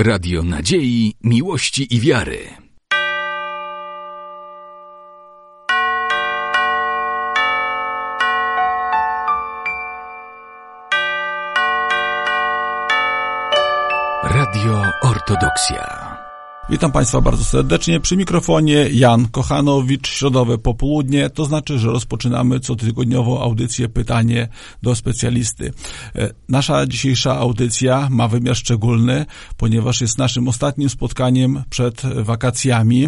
Radio nadziei, miłości i wiary. Radio Ortodoksja. Witam Państwa bardzo serdecznie. Przy mikrofonie Jan Kochanowicz, środowe popołudnie. To znaczy, że rozpoczynamy cotygodniową audycję Pytanie do specjalisty. Nasza dzisiejsza audycja ma wymiar szczególny, ponieważ jest naszym ostatnim spotkaniem przed wakacjami.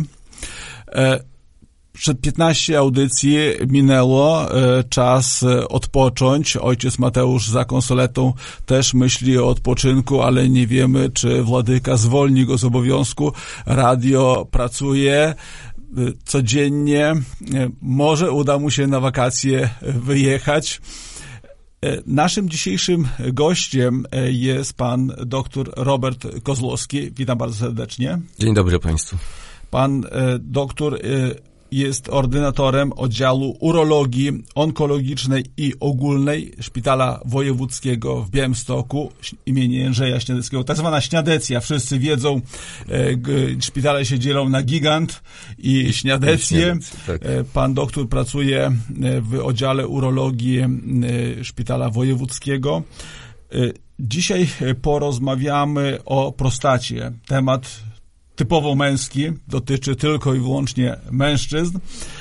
Przed 15 audycji minęło, czas odpocząć. Ojciec Mateusz za konsoletą też myśli o odpoczynku, ale nie wiemy, czy Władyka zwolni go z obowiązku. Radio pracuje codziennie. Może uda mu się na wakacje wyjechać. Naszym dzisiejszym gościem jest pan dr Robert Kozłowski. Witam bardzo serdecznie. Dzień dobry Państwu. Pan doktor jest ordynatorem oddziału urologii onkologicznej i ogólnej Szpitala Wojewódzkiego w Białymstoku imienia Jędrzeja Śniadeckiego. Tak zwana Śniadecja. Wszyscy wiedzą, szpitale się dzielą na Gigant i Śniadecję. Tak. Pan doktor pracuje w oddziale urologii Szpitala Wojewódzkiego. Dzisiaj porozmawiamy o prostacie. Temat typowo męski, dotyczy tylko i wyłącznie mężczyzn.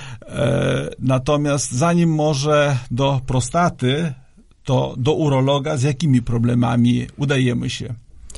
Natomiast zanim może do prostaty, to do urologa, z jakimi problemami udajemy się?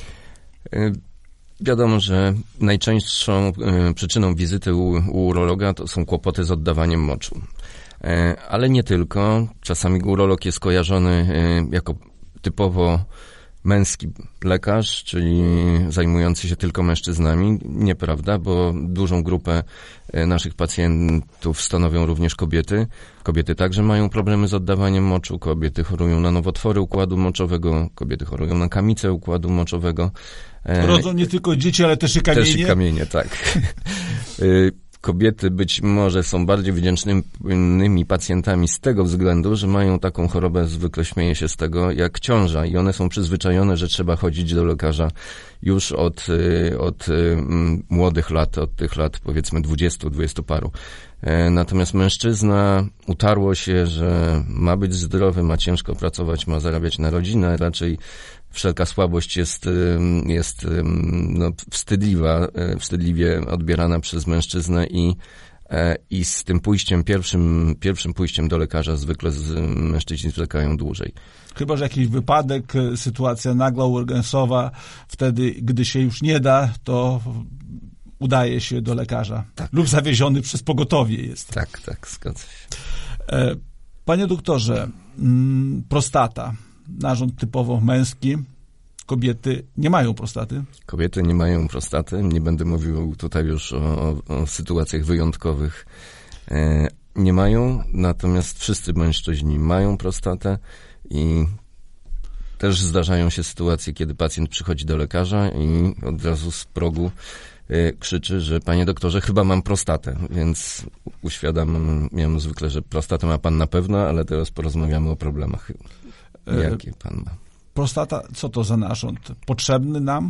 Wiadomo, że najczęstszą przyczyną wizyty u urologa to są kłopoty z oddawaniem moczu. Ale nie tylko. Czasami urolog jest kojarzony jako typowo męski lekarz, czyli zajmujący się tylko mężczyznami. Nieprawda, bo dużą grupę naszych pacjentów stanowią również kobiety. Kobiety także mają problemy z oddawaniem moczu, kobiety chorują na nowotwory układu moczowego, kobiety chorują na kamicę układu moczowego. Rodzą nie tylko dzieci, ale też i kamienie. Też i kamienie, tak. Kobiety być może są bardziej wdzięcznymi pacjentami z tego względu, że mają taką chorobę, zwykle śmieję się z tego, jak ciąża i one są przyzwyczajone, że trzeba chodzić do lekarza już od młodych lat, od tych lat powiedzmy 20 paru. Natomiast mężczyzna utarło się, że ma być zdrowy, ma ciężko pracować, ma zarabiać na rodzinę, raczej wszelka słabość jest wstydliwie odbierana przez mężczyznę i z tym pójściem, pierwszym pójściem do lekarza zwykle mężczyźni zwlekają dłużej. Chyba że jakiś wypadek, sytuacja nagła, urgensowa, wtedy, gdy się już nie da, to udaje się do lekarza. Tak. Lub zawieziony przez pogotowie jest. Tak, zgadza się. Panie doktorze, prostata. Narząd typowo męski. Kobiety nie mają prostaty. Kobiety nie mają prostaty. Nie będę mówił tutaj już o sytuacjach wyjątkowych. Nie mają, natomiast wszyscy mężczyźni mają prostatę i też zdarzają się sytuacje, kiedy pacjent przychodzi do lekarza i od razu z progu krzyczy, że panie doktorze, chyba mam prostatę, więc uświadamiam zwykle, że prostatę ma pan na pewno, ale teraz porozmawiamy o problemach. Jakie pan ma? Prostata, co to za narząd? Potrzebny nam?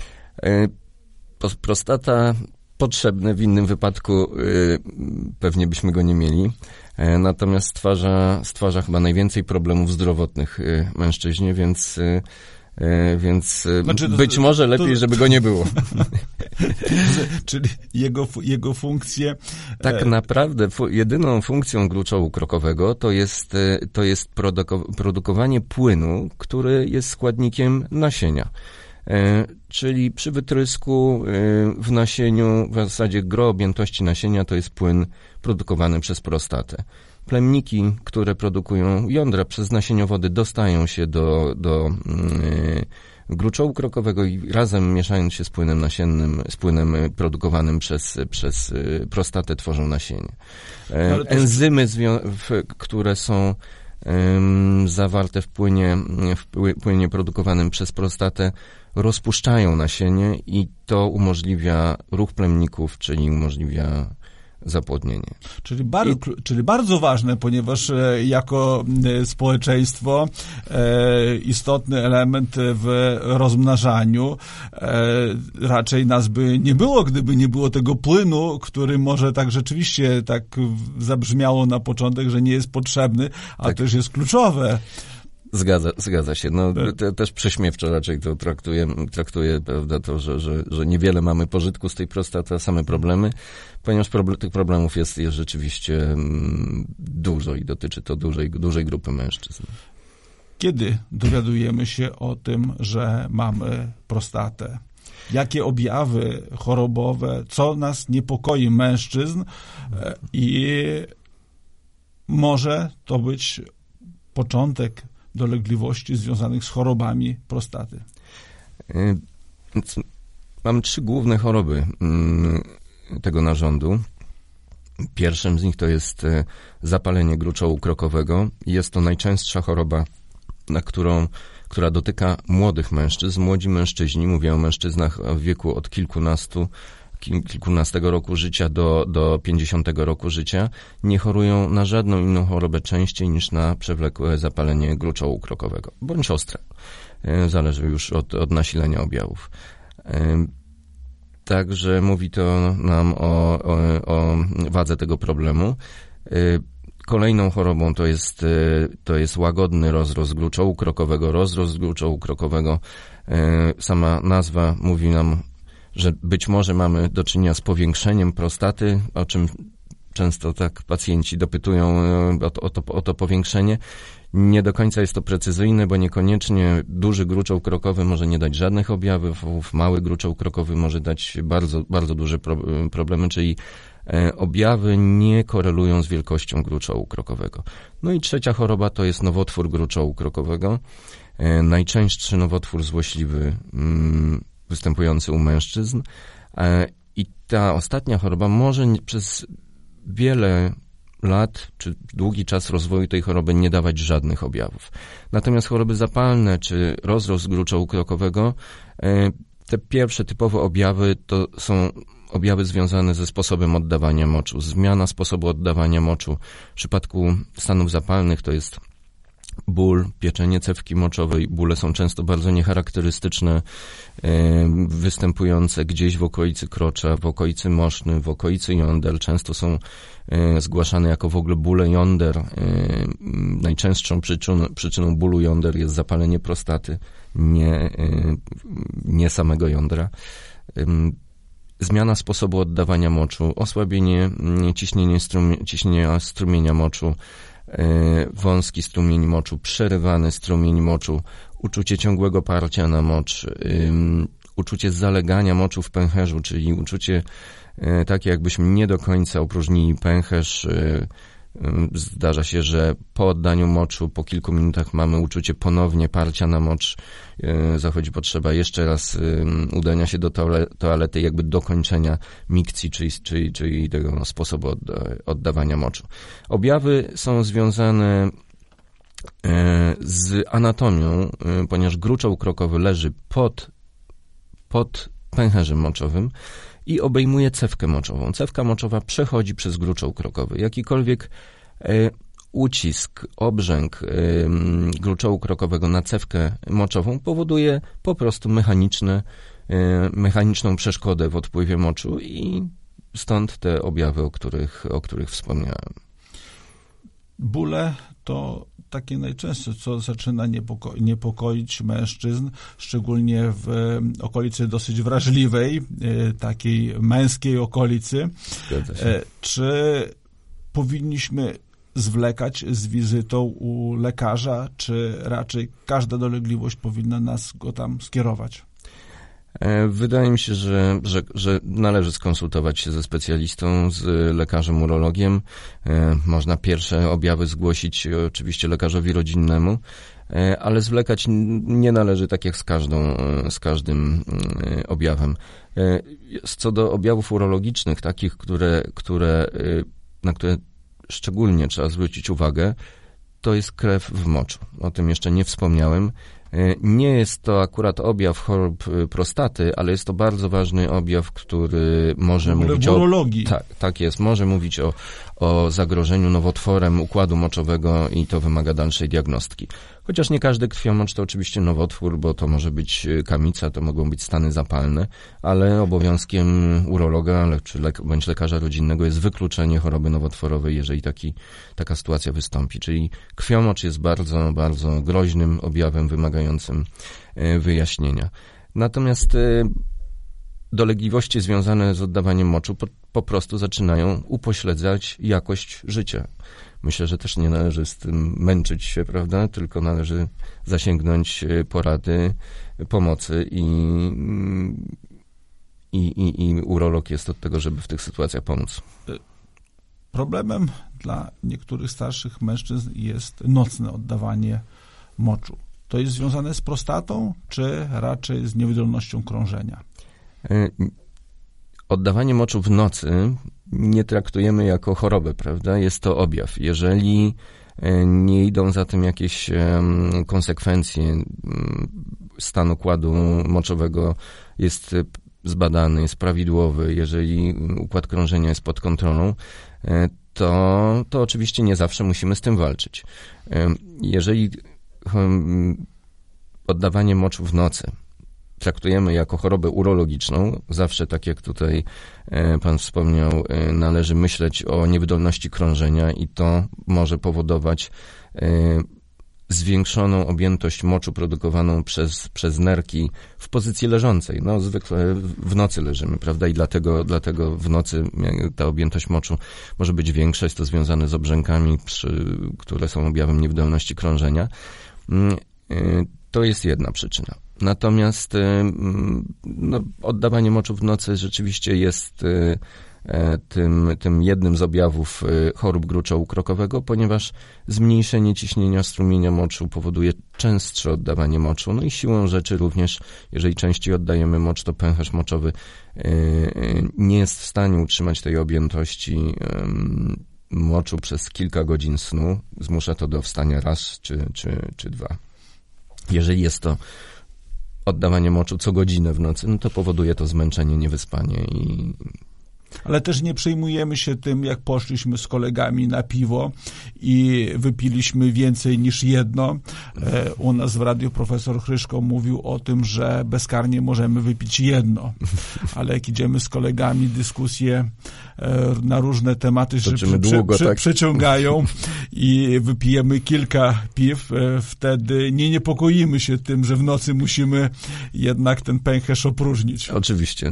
Prostata potrzebny, w innym wypadku pewnie byśmy go nie mieli. Natomiast stwarza chyba najwięcej problemów zdrowotnych mężczyźnie, więc znaczy, być może lepiej, żeby go nie było. Czyli jego funkcje... Tak naprawdę jedyną funkcją gruczołu krokowego to jest produkowanie płynu, który jest składnikiem nasienia. Czyli przy wytrysku w nasieniu, w zasadzie gros objętości nasienia to jest płyn produkowany przez prostatę. Plemniki, które produkują jądra przez nasieniowody, dostają się do gruczołu krokowego i razem mieszając się z płynem nasiennym, z płynem produkowanym przez prostatę tworzą nasienie. Enzymy, które są zawarte w płynie produkowanym przez prostatę, rozpuszczają nasienie i to umożliwia ruch plemników, czyli umożliwia zapłodnienie. Czyli bardzo ważne, ponieważ jako społeczeństwo istotny element w rozmnażaniu, raczej nas by nie było, gdyby nie było tego płynu, który może tak rzeczywiście tak zabrzmiało na początek, że nie jest potrzebny, a tak. też jest kluczowe. Zgadza się. No, też prześmiewczo raczej to traktuję, prawda, to, że niewiele mamy pożytku z tej prostaty, a same problemy, ponieważ tych problemów jest rzeczywiście dużo i dotyczy to dużej grupy mężczyzn. Kiedy dowiadujemy się o tym, że mamy prostatę? Jakie objawy chorobowe, co nas niepokoi mężczyzn i może to być początek dolegliwości związanych z chorobami prostaty? Mamy 3 główne choroby tego narządu. Pierwszym z nich to jest zapalenie gruczołu krokowego. Jest to najczęstsza choroba, która dotyka młodych mężczyzn. Młodzi mężczyźni, mówię o mężczyznach w wieku od kilkunastego roku życia do 50 roku życia, nie chorują na żadną inną chorobę częściej niż na przewlekłe zapalenie gruczołu krokowego, bądź ostre. Zależy już od nasilenia objawów. Także mówi to nam o wadze tego problemu. Kolejną chorobą to jest łagodny rozrost gruczołu krokowego. Rozrost gruczołu krokowego, sama nazwa mówi nam, że być może mamy do czynienia z powiększeniem prostaty, o czym często tak pacjenci dopytują o to powiększenie. Nie do końca jest to precyzyjne, bo niekoniecznie duży gruczoł krokowy może nie dać żadnych objawów, mały gruczoł krokowy może dać bardzo, bardzo duże problemy, czyli objawy nie korelują z wielkością gruczołu krokowego. No i trzecia choroba to jest nowotwór gruczołu krokowego. Najczęstszy nowotwór złośliwy występujący u mężczyzn. I ta ostatnia choroba może przez wiele lat, czy długi czas rozwoju tej choroby nie dawać żadnych objawów. Natomiast choroby zapalne, czy rozrost gruczołu krokowego, te pierwsze typowe objawy to są objawy związane ze sposobem oddawania moczu. Zmiana sposobu oddawania moczu. W przypadku stanów zapalnych to jest ból, pieczenie cewki moczowej. Bóle są często bardzo niecharakterystyczne, występujące gdzieś w okolicy krocza, w okolicy moszny, w okolicy jąder. Często są zgłaszane jako w ogóle bóle jąder. Najczęstszą przyczyną bólu jąder jest zapalenie prostaty, nie samego jądra. Zmiana sposobu oddawania moczu, osłabienie ciśnienia strumienia moczu, wąski strumień moczu, przerywany strumień moczu, uczucie ciągłego parcia na mocz, uczucie zalegania moczu w pęcherzu, czyli uczucie takie, jakbyśmy nie do końca opróżnili pęcherz. Zdarza się, że po oddaniu moczu, po kilku minutach mamy uczucie ponownie parcia na mocz. Zachodzi potrzeba jeszcze raz udania się do toalety, jakby dokończenia mikcji, czyli tego sposobu oddawania moczu. Objawy są związane z anatomią, ponieważ gruczoł krokowy leży pod pęcherzem moczowym i obejmuje cewkę moczową. Cewka moczowa przechodzi przez gruczoł krokowy. Jakikolwiek ucisk, obrzęk gruczołu krokowego na cewkę moczową powoduje po prostu mechaniczną przeszkodę w odpływie moczu i stąd te objawy, o których wspomniałem. Bóle to takie najczęstsze, co zaczyna niepokoić mężczyzn, szczególnie w okolicy dosyć wrażliwej, takiej męskiej okolicy. Czy powinniśmy zwlekać z wizytą u lekarza, czy raczej każda dolegliwość powinna nas go tam skierować? Wydaje mi się, że należy skonsultować się ze specjalistą, z lekarzem urologiem. Można pierwsze objawy zgłosić oczywiście lekarzowi rodzinnemu, ale zwlekać nie należy tak jak z każdym objawem. Co do objawów urologicznych, takich, na które szczególnie trzeba zwrócić uwagę, to jest krew w moczu. O tym jeszcze nie wspomniałem. Nie jest to akurat objaw chorób prostaty, ale jest to bardzo ważny objaw, który może mówić o... urologii. Tak jest. Może mówić o zagrożeniu nowotworem układu moczowego i to wymaga dalszej diagnostyki. Chociaż nie każdy krwiomocz to oczywiście nowotwór, bo to może być kamica, to mogą być stany zapalne, ale obowiązkiem urologa bądź lekarza rodzinnego jest wykluczenie choroby nowotworowej, jeżeli taka sytuacja wystąpi. Czyli krwiomocz jest bardzo, bardzo groźnym objawem wymagającym wyjaśnienia. Natomiast dolegliwości związane z oddawaniem moczu po prostu zaczynają upośledzać jakość życia. Myślę, że też nie należy z tym męczyć się, prawda? Tylko należy zasięgnąć porady, pomocy i urolog jest od tego, żeby w tych sytuacjach pomóc. Problemem dla niektórych starszych mężczyzn jest nocne oddawanie moczu. To jest związane z prostatą, czy raczej z niewydolnością krążenia? Oddawanie moczu w nocy nie traktujemy jako chorobę, prawda? Jest to objaw. Jeżeli nie idą za tym jakieś konsekwencje, stan układu moczowego jest zbadany, jest prawidłowy, jeżeli układ krążenia jest pod kontrolą, to oczywiście nie zawsze musimy z tym walczyć. Jeżeli oddawanie moczu w nocy traktujemy jako chorobę urologiczną, zawsze, tak jak tutaj pan wspomniał, należy myśleć o niewydolności krążenia i to może powodować zwiększoną objętość moczu produkowaną przez nerki w pozycji leżącej. No, zwykle w nocy leżymy, prawda? I dlatego w nocy ta objętość moczu może być większa. Jest to związane z obrzękami, które są objawem niewydolności krążenia. To jest jedna przyczyna. Natomiast oddawanie moczu w nocy rzeczywiście jest tym jednym z objawów chorób gruczołu krokowego, ponieważ zmniejszenie ciśnienia strumienia moczu powoduje częstsze oddawanie moczu. No i siłą rzeczy również, jeżeli częściej oddajemy mocz, to pęcherz moczowy nie jest w stanie utrzymać tej objętości moczu przez kilka godzin snu. Zmusza to do wstania raz czy dwa. Jeżeli jest to oddawanie moczu co godzinę w nocy, no to powoduje to zmęczenie, niewyspanie Ale też nie przejmujemy się tym, jak poszliśmy z kolegami na piwo i wypiliśmy więcej niż jedno. U nas w radiu profesor Chryszko mówił o tym, że bezkarnie możemy wypić jedno, ale jak idziemy z kolegami, dyskusje na różne tematy przeciągają i wypijemy kilka piw, wtedy nie niepokoimy się tym, że w nocy musimy jednak ten pęcherz opróżnić. Oczywiście.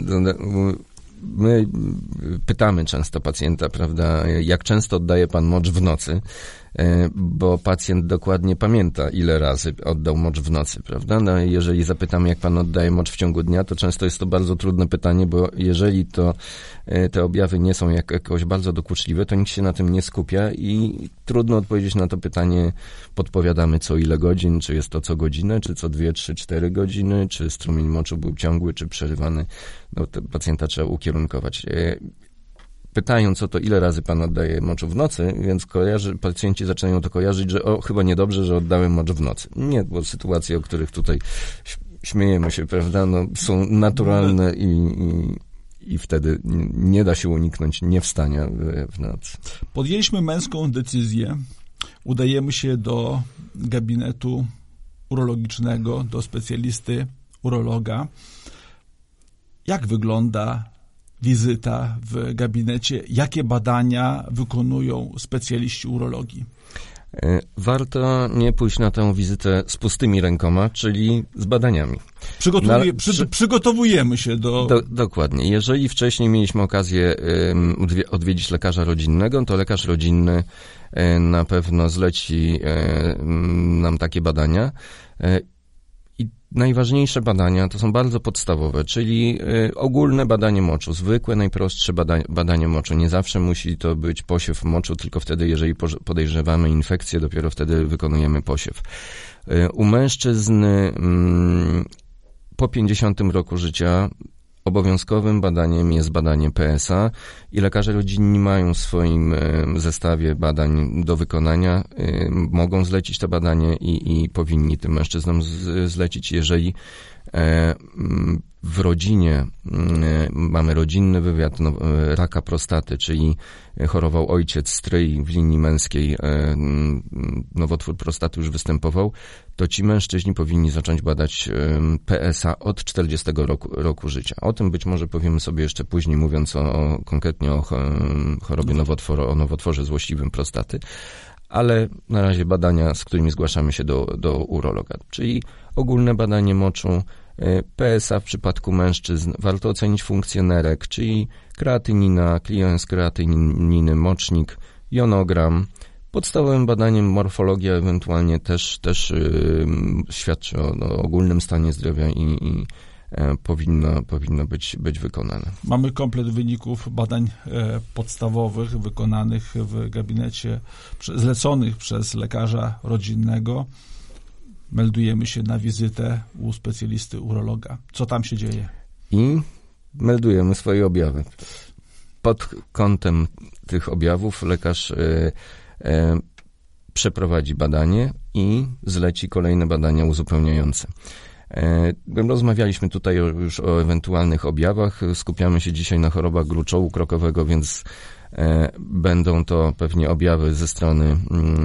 My pytamy często pacjenta, prawda, jak często oddaje pan mocz w nocy, bo pacjent dokładnie pamięta, ile razy oddał mocz w nocy, prawda? No, jeżeli zapytamy, jak pan oddaje mocz w ciągu dnia, to często jest to bardzo trudne pytanie, bo jeżeli te objawy nie są jakoś bardzo dokuczliwe, to nikt się na tym nie skupia i trudno odpowiedzieć na to pytanie. Podpowiadamy co ile godzin, czy jest to co godzinę, czy co 2, 3, 4 godziny, czy strumień moczu był ciągły, czy przerywany. No, pacjenta trzeba ukierunkować. Pytając o to, ile razy pan oddaje moczu w nocy, więc pacjenci zaczynają to kojarzyć, że chyba niedobrze, że oddałem mocz w nocy. Nie, bo sytuacje, o których tutaj śmiejemy się, prawda, no, są naturalne i wtedy nie da się uniknąć niewstania w nocy. Podjęliśmy męską decyzję. Udajemy się do gabinetu urologicznego, do specjalisty urologa. Jak wygląda wizyta w gabinecie? Jakie badania wykonują specjaliści urologii? Warto nie pójść na tę wizytę z pustymi rękoma, czyli z badaniami. Przygotowujemy się do... Dokładnie. Jeżeli wcześniej mieliśmy okazję odwiedzić lekarza rodzinnego, to lekarz rodzinny na pewno zleci nam takie badania. I najważniejsze badania to są bardzo podstawowe, czyli ogólne badanie moczu, zwykłe, najprostsze badanie moczu. Nie zawsze musi to być posiew moczu, tylko wtedy, jeżeli podejrzewamy infekcję, dopiero wtedy wykonujemy posiew. U mężczyzn po 50 roku życia Obowiązkowym badaniem jest badanie PSA i lekarze rodzinni mają w swoim zestawie badań do wykonania. Mogą zlecić to badanie i powinni tym mężczyznom zlecić, jeżeli w rodzinie mamy rodzinny wywiad raka prostaty, czyli chorował ojciec, stryj w linii męskiej, nowotwór prostaty już występował, to ci mężczyźni powinni zacząć badać PSA od 40 roku życia. O tym być może powiemy sobie jeszcze później, mówiąc konkretnie o chorobie o nowotworze złośliwym prostaty, ale na razie badania, z którymi zgłaszamy się do urologa, czyli ogólne badanie moczu, PSA w przypadku mężczyzn, warto ocenić funkcję nerek, czyli kreatynina, clearance kreatyniny, mocznik, jonogram. Podstawowym badaniem morfologia ewentualnie też świadczy o ogólnym stanie zdrowia i powinno być wykonane. Mamy komplet wyników badań podstawowych wykonanych w gabinecie, zleconych przez lekarza rodzinnego. Meldujemy się na wizytę u specjalisty urologa. Co tam się dzieje? I meldujemy swoje objawy. Pod kątem tych objawów lekarz przeprowadzi badanie i zleci kolejne badania uzupełniające. Rozmawialiśmy tutaj już o ewentualnych objawach. Skupiamy się dzisiaj na chorobach gruczołu krokowego, więc będą to pewnie objawy ze strony,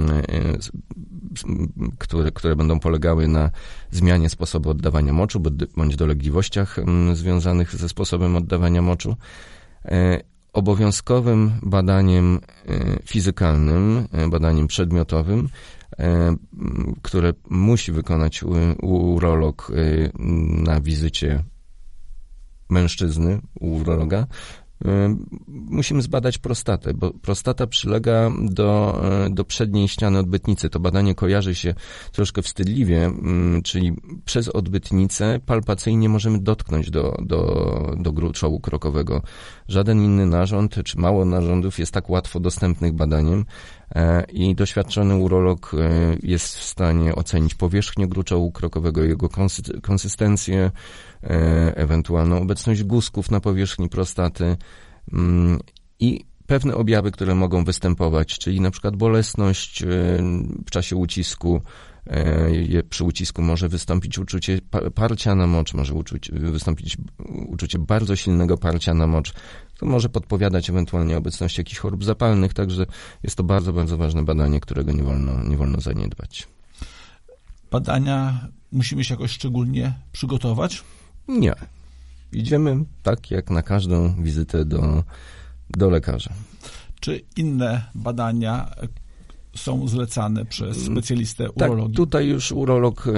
które będą polegały na zmianie sposobu oddawania moczu bądź dolegliwościach związanych ze sposobem oddawania moczu. Obowiązkowym badaniem fizykalnym, badaniem przedmiotowym, które musi wykonać urolog na wizycie mężczyzny u urologa, musimy zbadać prostatę, bo prostata przylega do przedniej ściany odbytnicy. To badanie kojarzy się troszkę wstydliwie, czyli przez odbytnicę palpacyjnie możemy dotknąć do gruczołu krokowego. Żaden inny narząd, czy mało narządów jest tak łatwo dostępnych badaniem i doświadczony urolog jest w stanie ocenić powierzchnię gruczołu krokowego, jego konsystencję, ewentualną obecność guzków na powierzchni prostaty i pewne objawy, które mogą występować, czyli na przykład bolesność w czasie ucisku. Przy ucisku może wystąpić uczucie parcia na mocz, może wystąpić uczucie bardzo silnego parcia na mocz. To może podpowiadać ewentualnie obecność jakichś chorób zapalnych, także jest to bardzo, bardzo ważne badanie, którego nie wolno zaniedbać. Badania musimy się jakoś szczególnie przygotować? Nie. Idziemy tak jak na każdą wizytę do lekarza. Czy inne badania są zlecane przez specjalistę urologii? Tak, tutaj już urolog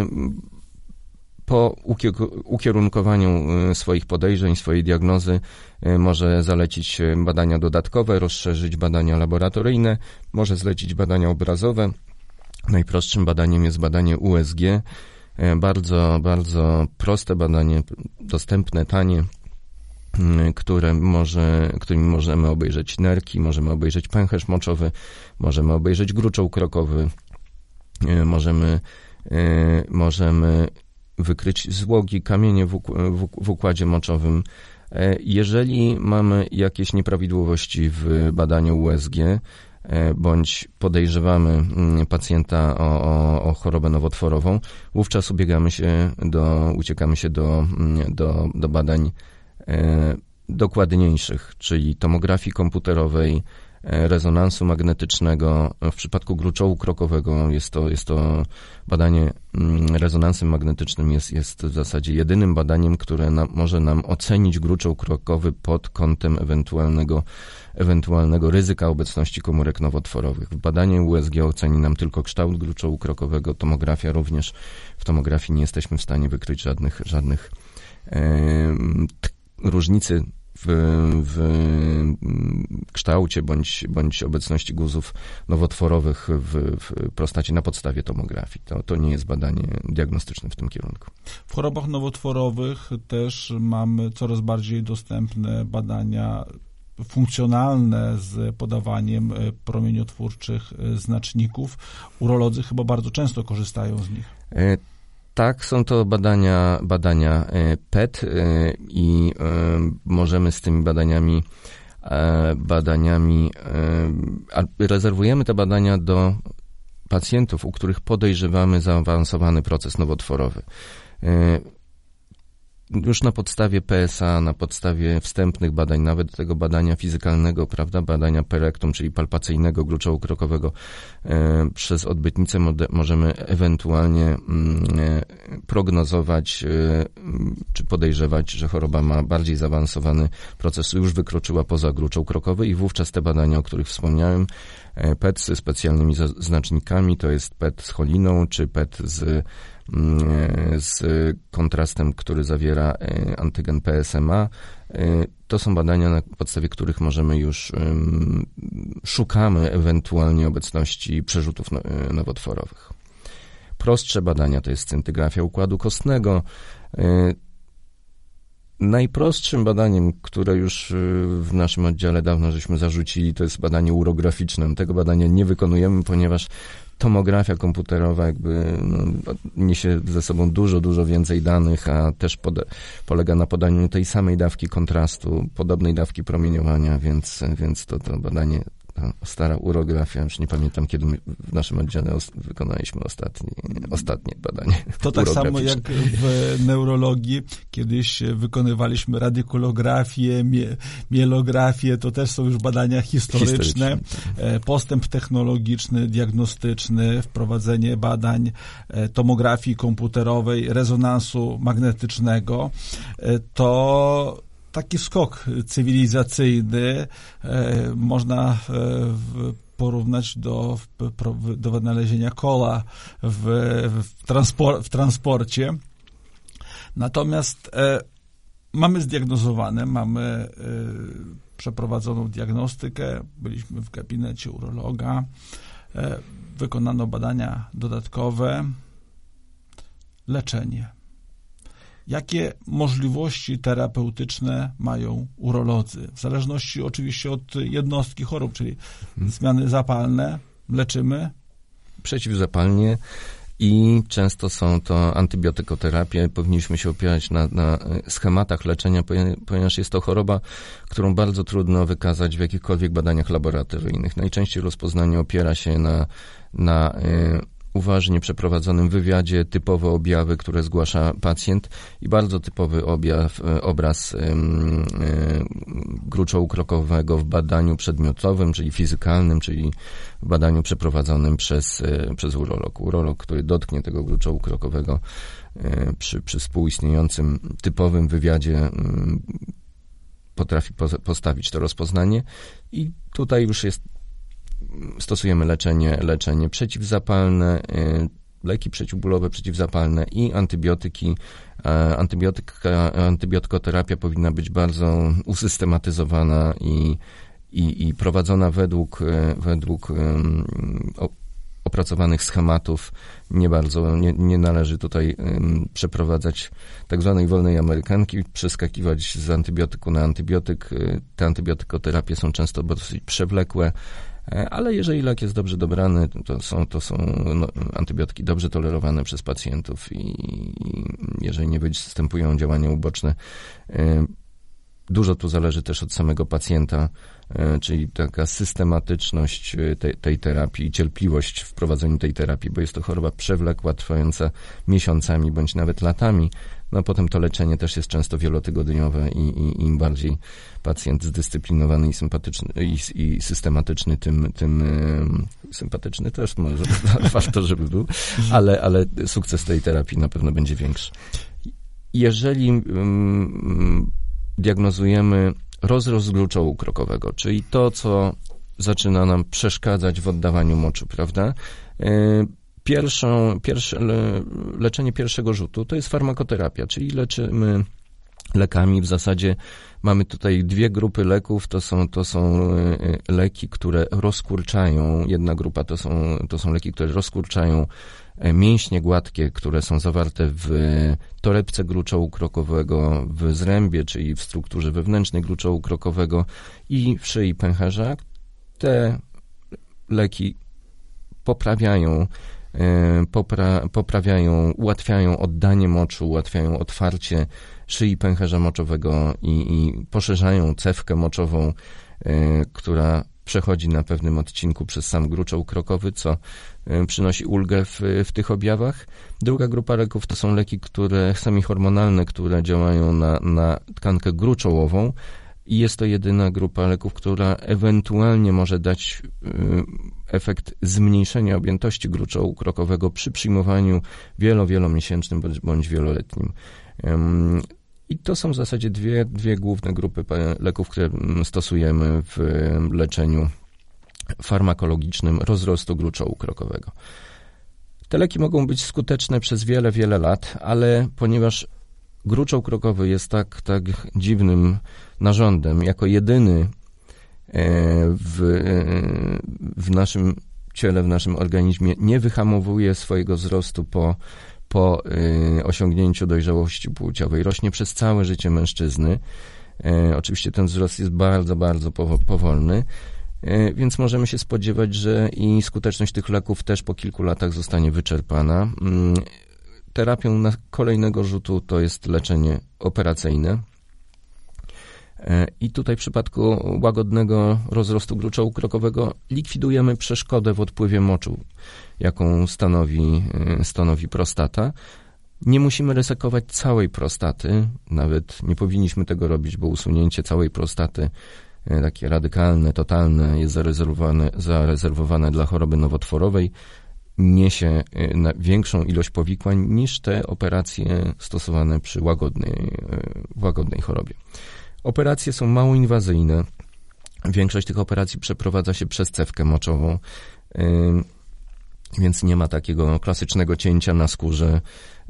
po ukierunkowaniu swoich podejrzeń, swojej diagnozy może zalecić badania dodatkowe, rozszerzyć badania laboratoryjne, może zlecić badania obrazowe. Najprostszym badaniem jest badanie USG. Bardzo, bardzo proste badanie, dostępne, tanie, którym możemy obejrzeć nerki, możemy obejrzeć pęcherz moczowy, możemy obejrzeć gruczoł krokowy, możemy wykryć złogi, kamienie w układzie moczowym. Jeżeli mamy jakieś nieprawidłowości w badaniu USG, bądź podejrzewamy pacjenta o chorobę nowotworową, wówczas uciekamy się do badań dokładniejszych, czyli tomografii komputerowej, rezonansu magnetycznego. W przypadku gruczołu krokowego jest to badanie rezonansem magnetycznym jest w zasadzie jedynym badaniem, które może nam ocenić gruczoł krokowy pod kątem ewentualnego ryzyka obecności komórek nowotworowych. W badaniu USG oceni nam tylko kształt gruczołu krokowego, tomografia również. W tomografii nie jesteśmy w stanie wykryć żadnych różnicy w kształcie bądź obecności guzów nowotworowych w prostacie na podstawie tomografii. To nie jest badanie diagnostyczne w tym kierunku. W chorobach nowotworowych też mamy coraz bardziej dostępne badania funkcjonalne z podawaniem promieniotwórczych znaczników. Urolodzy chyba bardzo często korzystają z nich. Tak, są to badania PET i możemy z tymi badaniami rezerwujemy te badania do pacjentów, u których podejrzewamy zaawansowany proces nowotworowy. Już na podstawie PSA, na podstawie wstępnych badań, nawet tego badania fizykalnego, prawda, badania perektum, czyli palpacyjnego gruczołu krokowego przez odbytnicę możemy ewentualnie prognozować czy podejrzewać, że choroba ma bardziej zaawansowany proces, już wykroczyła poza gruczoł krokowy i wówczas te badania, o których wspomniałem, PET ze specjalnymi znacznikami, to jest PET z choliną, czy PET z kontrastem, który zawiera antygen PSMA. To są badania, na podstawie których możemy już szukamy ewentualnie obecności przerzutów nowotworowych. Prostsze badania to jest scintygrafia układu kostnego. Najprostszym badaniem, które już w naszym oddziale dawno żeśmy zarzucili, to jest badanie urograficzne. Tego badania nie wykonujemy, ponieważ tomografia komputerowa niesie ze sobą dużo więcej danych, a też polega na podaniu tej samej dawki kontrastu, podobnej dawki promieniowania, więc to badanie, stara urografia, już nie pamiętam, kiedy my w naszym oddziale wykonaliśmy ostatnie badanie. To tak samo jak w neurologii, kiedyś wykonywaliśmy radykulografię, mielografię, to też są już badania historyczne. Postęp technologiczny, diagnostyczny, wprowadzenie badań tomografii komputerowej, rezonansu magnetycznego, to taki skok cywilizacyjny można porównać do wynalezienia koła w transporcie. Natomiast mamy zdiagnozowane, mamy przeprowadzoną diagnostykę, byliśmy w gabinecie urologa, wykonano badania dodatkowe, leczenie. Jakie możliwości terapeutyczne mają urolodzy? W zależności oczywiście od jednostki chorób, czyli zmiany zapalne, leczymy? Przeciwzapalnie i często są to antybiotykoterapie. Powinniśmy się opierać na schematach leczenia, ponieważ jest to choroba, którą bardzo trudno wykazać w jakichkolwiek badaniach laboratoryjnych. Najczęściej rozpoznanie opiera się na uważnie przeprowadzonym wywiadzie, typowe objawy, które zgłasza pacjent i bardzo typowy obraz gruczołu krokowego w badaniu przedmiotowym, czyli fizykalnym, czyli w badaniu przeprowadzonym przez urolog. Urolog, który dotknie tego gruczołu krokowego przy współistniejącym typowym wywiadzie, potrafi postawić to rozpoznanie i tutaj już stosujemy leczenie przeciwzapalne, leki przeciwbólowe, przeciwzapalne i antybiotyki. Antybiotykoterapia powinna być bardzo usystematyzowana i prowadzona według opracowanych schematów. Nie należy tutaj przeprowadzać tak zwanej wolnej amerykanki, przeskakiwać z antybiotyku na antybiotyk. Te antybiotykoterapie są często dosyć przewlekłe, ale jeżeli lek jest dobrze dobrany, to są antybiotyki dobrze tolerowane przez pacjentów i jeżeli nie występują działania uboczne, dużo tu zależy też od samego pacjenta, czyli taka systematyczność tej terapii i cierpliwość w prowadzeniu tej terapii, bo jest to choroba przewlekła, trwająca miesiącami bądź nawet latami. No potem to leczenie też jest często wielotygodniowe i im bardziej pacjent zdyscyplinowany i sympatyczny i systematyczny, tym sympatyczny też może warto, żeby był, ale sukces tej terapii na pewno będzie większy. Jeżeli diagnozujemy rozrost gruczołu krokowego, czyli to, co zaczyna nam przeszkadzać w oddawaniu moczu, prawda? Leczenie pierwszego rzutu to jest farmakoterapia, czyli leczymy lekami. W zasadzie mamy tutaj dwie grupy leków. To są leki, które rozkurczają. Jedna grupa to są leki, które rozkurczają mięśnie gładkie, które są zawarte w torebce gruczołu krokowego, w zrębie, czyli w strukturze wewnętrznej gruczołu krokowego i w szyi pęcherza. Te leki poprawiają ułatwiają oddanie moczu, ułatwiają otwarcie szyi pęcherza moczowego i poszerzają cewkę moczową, która przechodzi na pewnym odcinku przez sam gruczoł krokowy, co przynosi ulgę w tych objawach. Druga grupa leków to są leki, semihormonalne, które działają na tkankę gruczołową i jest to jedyna grupa leków, która ewentualnie może dać efekt zmniejszenia objętości gruczołu krokowego przy przyjmowaniu wielomiesięcznym bądź wieloletnim. I to są w zasadzie dwie główne grupy leków, które stosujemy w leczeniu farmakologicznym rozrostu gruczołu krokowego. Te leki mogą być skuteczne przez wiele lat, ale ponieważ gruczoł krokowy jest tak dziwnym narządem, jako jedyny w naszym ciele, w naszym organizmie nie wyhamowuje swojego wzrostu po osiągnięciu dojrzałości płciowej. Rośnie przez całe życie mężczyzny. Oczywiście ten wzrost jest bardzo powolny, więc możemy się spodziewać, że i skuteczność tych leków też po kilku latach zostanie wyczerpana. Terapią kolejnego rzutu to jest leczenie operacyjne. I tutaj w przypadku łagodnego rozrostu gruczołu krokowego likwidujemy przeszkodę w odpływie moczu, jaką stanowi prostata. Nie musimy resekować całej prostaty, nawet nie powinniśmy tego robić, bo usunięcie całej prostaty, takie radykalne, totalne, jest zarezerwowane dla choroby nowotworowej, niesie większą ilość powikłań niż te operacje stosowane przy łagodnej chorobie. Operacje są mało inwazyjne. Większość tych operacji przeprowadza się przez cewkę moczową, więc nie ma takiego klasycznego cięcia na skórze.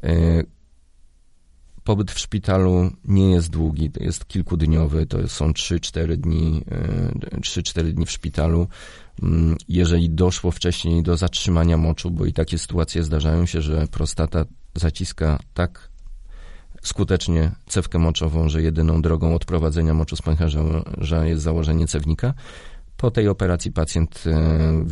Pobyt w szpitalu nie jest długi, to jest kilkudniowy, to są 3-4 dni w szpitalu. Jeżeli doszło wcześniej do zatrzymania moczu, bo i takie sytuacje zdarzają się, że prostata zaciska tak skutecznie cewkę moczową, że jedyną drogą odprowadzenia moczu z pęcherza jest założenie cewnika. Po tej operacji pacjent w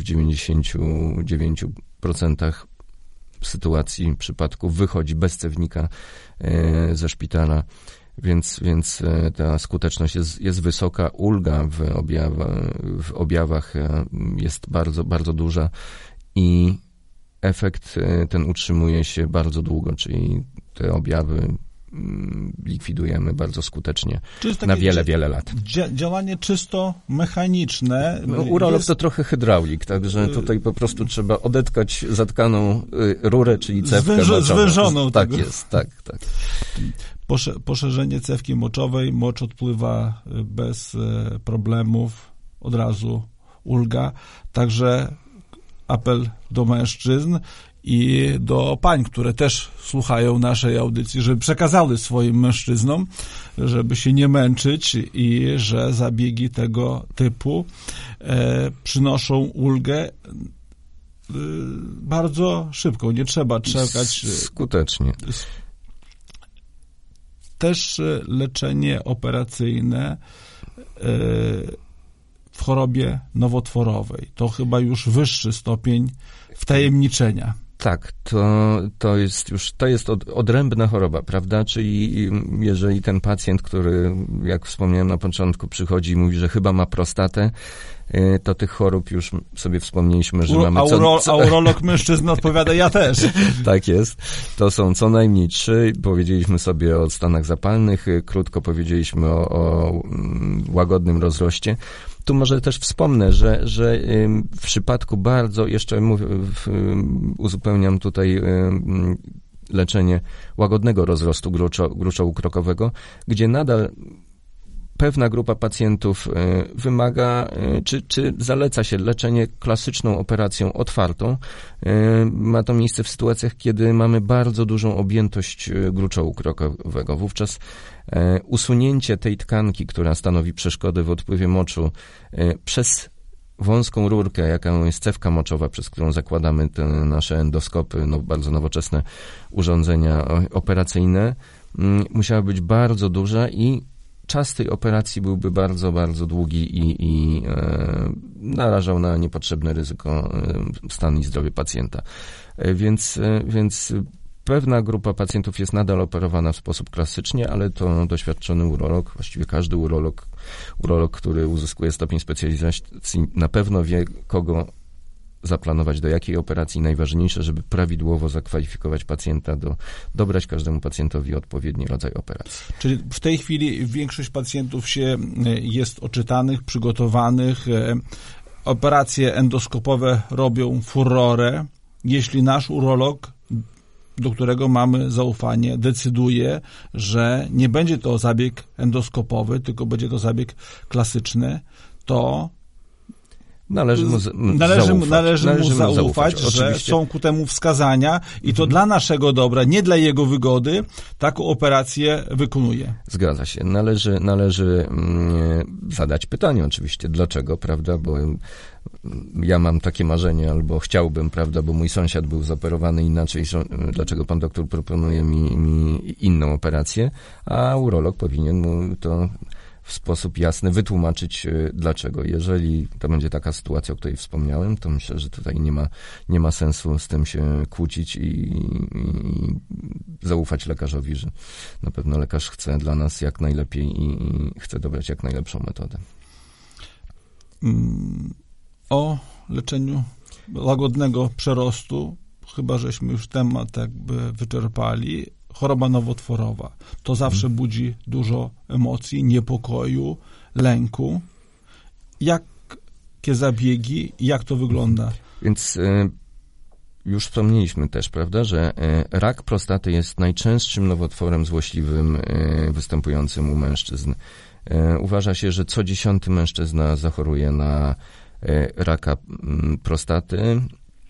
99% sytuacji, przypadków wychodzi bez cewnika ze szpitala, więc ta skuteczność jest wysoka. Ulga w objawach jest bardzo duża i efekt ten utrzymuje się bardzo długo, czyli te objawy likwidujemy bardzo skutecznie na wiele lat. Działanie czysto mechaniczne. Urolog to trochę hydraulik, także tutaj po prostu trzeba odetkać zatkaną rurę, czyli cewkę moczową. Zwężoną. Tak jest, tak. Poszerzenie cewki moczowej, mocz odpływa bez problemów, od razu ulga. Także apel do mężczyzn i do pań, które też słuchają naszej audycji, żeby przekazały swoim mężczyznom, żeby się nie męczyć i że zabiegi tego typu przynoszą ulgę bardzo szybko. Nie trzeba czekać. Skutecznie. Też leczenie operacyjne w chorobie nowotworowej. To chyba już wyższy stopień wtajemniczenia. Tak, to jest odrębna choroba, prawda? Czyli jeżeli ten pacjent, który, jak wspomniałem na początku, przychodzi i mówi, że chyba ma prostatę, to tych chorób już sobie wspomnieliśmy, że mamy... A urolog mężczyzna odpowiada, ja też. Tak jest. To są co najmniej 3. Powiedzieliśmy sobie o stanach zapalnych, krótko powiedzieliśmy o łagodnym rozroście. Tu może też wspomnę, że w przypadku jeszcze uzupełniam tutaj leczenie łagodnego rozrostu gruczołu krokowego, gdzie nadal pewna grupa pacjentów wymaga, czy zaleca się leczenie klasyczną operacją otwartą. Ma to miejsce w sytuacjach, kiedy mamy bardzo dużą objętość gruczołu krokowego. Wówczas usunięcie tej tkanki, która stanowi przeszkodę w odpływie moczu przez wąską rurkę, jaką jest cewka moczowa, przez którą zakładamy te nasze endoskopy, bardzo nowoczesne urządzenia operacyjne, musiała być bardzo duża i czas tej operacji byłby bardzo, bardzo długi i narażał na niepotrzebne ryzyko stan i zdrowie pacjenta. Więc pewna grupa pacjentów jest nadal operowana w sposób klasycznie, ale to doświadczony urolog, właściwie każdy urolog, który uzyskuje stopień specjalizacji, na pewno wie, kogo zaplanować do jakiej operacji. Najważniejsze, żeby prawidłowo zakwalifikować pacjenta, dobrać każdemu pacjentowi odpowiedni rodzaj operacji. Czyli w tej chwili większość pacjentów jest oczytanych, przygotowanych. Operacje endoskopowe robią furorę. Jeśli nasz urolog, do którego mamy zaufanie, decyduje, że nie będzie to zabieg endoskopowy, tylko będzie to zabieg klasyczny, to należy mu zaufać, że oczywiście. są ku temu wskazania i to dla naszego dobra, nie dla jego wygody, taką operację wykonuje. Zgadza się. Należy zadać pytanie oczywiście, dlaczego, prawda, bo ja mam takie marzenie, albo chciałbym, prawda, bo mój sąsiad był zoperowany inaczej, dlaczego pan doktor proponuje mi inną operację, a urolog powinien mu to w sposób jasny wytłumaczyć, dlaczego. Jeżeli to będzie taka sytuacja, o której wspomniałem, to myślę, że tutaj nie ma sensu z tym się kłócić i zaufać lekarzowi, że na pewno lekarz chce dla nas jak najlepiej i chce dobrać jak najlepszą metodę. O leczeniu łagodnego przerostu, chyba żeśmy już temat jakby wyczerpali, choroba nowotworowa. To zawsze budzi dużo emocji, niepokoju, lęku. Jakie zabiegi, jak to wygląda? Więc już wspomnieliśmy też, prawda, że rak prostaty jest najczęstszym nowotworem złośliwym występującym u mężczyzn. Uważa się, że co 10. mężczyzna zachoruje na raka prostaty.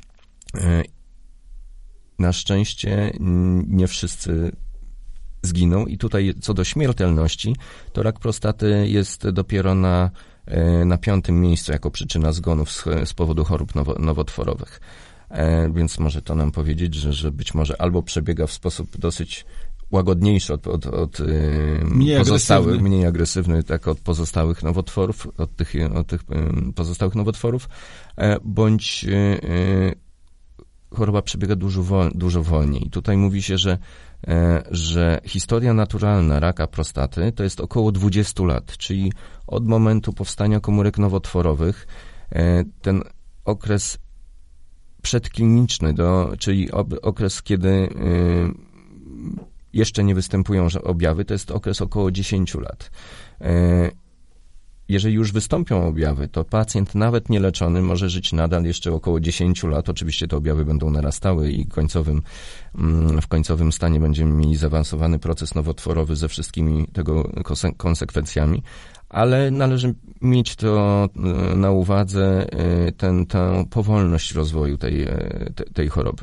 Na szczęście nie wszyscy zginą i tutaj co do śmiertelności, to rak prostaty jest dopiero na 5. miejscu jako przyczyna zgonów z powodu chorób nowotworowych. Więc może to nam powiedzieć, że być może albo przebiega w sposób dosyć łagodniejszy od pozostałych, mniej agresywny, tak od pozostałych nowotworów, od tych pozostałych nowotworów, bądź choroba przebiega dużo wolniej. Tutaj mówi się, że historia naturalna raka prostaty to jest około 20 lat, czyli od momentu powstania komórek nowotworowych ten okres przedkliniczny, czyli okres, kiedy jeszcze nie występują objawy, to jest okres około 10 lat. Jeżeli już wystąpią objawy, to pacjent nawet nieleczony może żyć nadal jeszcze około 10 lat. Oczywiście te objawy będą narastały i w końcowym stanie będziemy mieli zaawansowany proces nowotworowy ze wszystkimi tego konsekwencjami, ale należy mieć to na uwadze, tę powolność rozwoju tej choroby.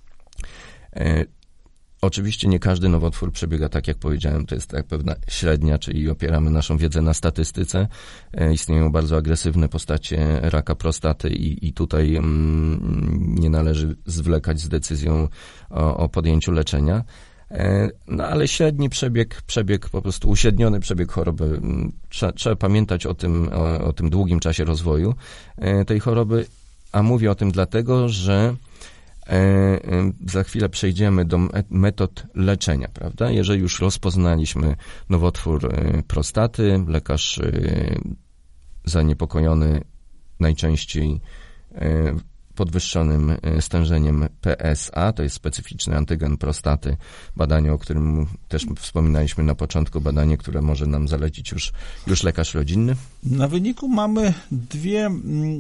Oczywiście nie każdy nowotwór przebiega tak, jak powiedziałem, to jest tak pewna średnia, czyli opieramy naszą wiedzę na statystyce. Istnieją bardzo agresywne postacie raka prostaty i tutaj nie należy zwlekać z decyzją o podjęciu leczenia. No ale średni przebieg, po prostu uśredniony przebieg choroby. Trzeba pamiętać o tym długim czasie rozwoju tej choroby, a mówię o tym dlatego, że za chwilę przejdziemy do metod leczenia, prawda? Jeżeli już rozpoznaliśmy nowotwór prostaty, lekarz zaniepokojony najczęściej podwyższonym stężeniem PSA, to jest specyficzny antygen prostaty, badanie, o którym też wspominaliśmy na początku, badanie, które może nam zalecić już lekarz rodzinny. Na wyniku mamy dwie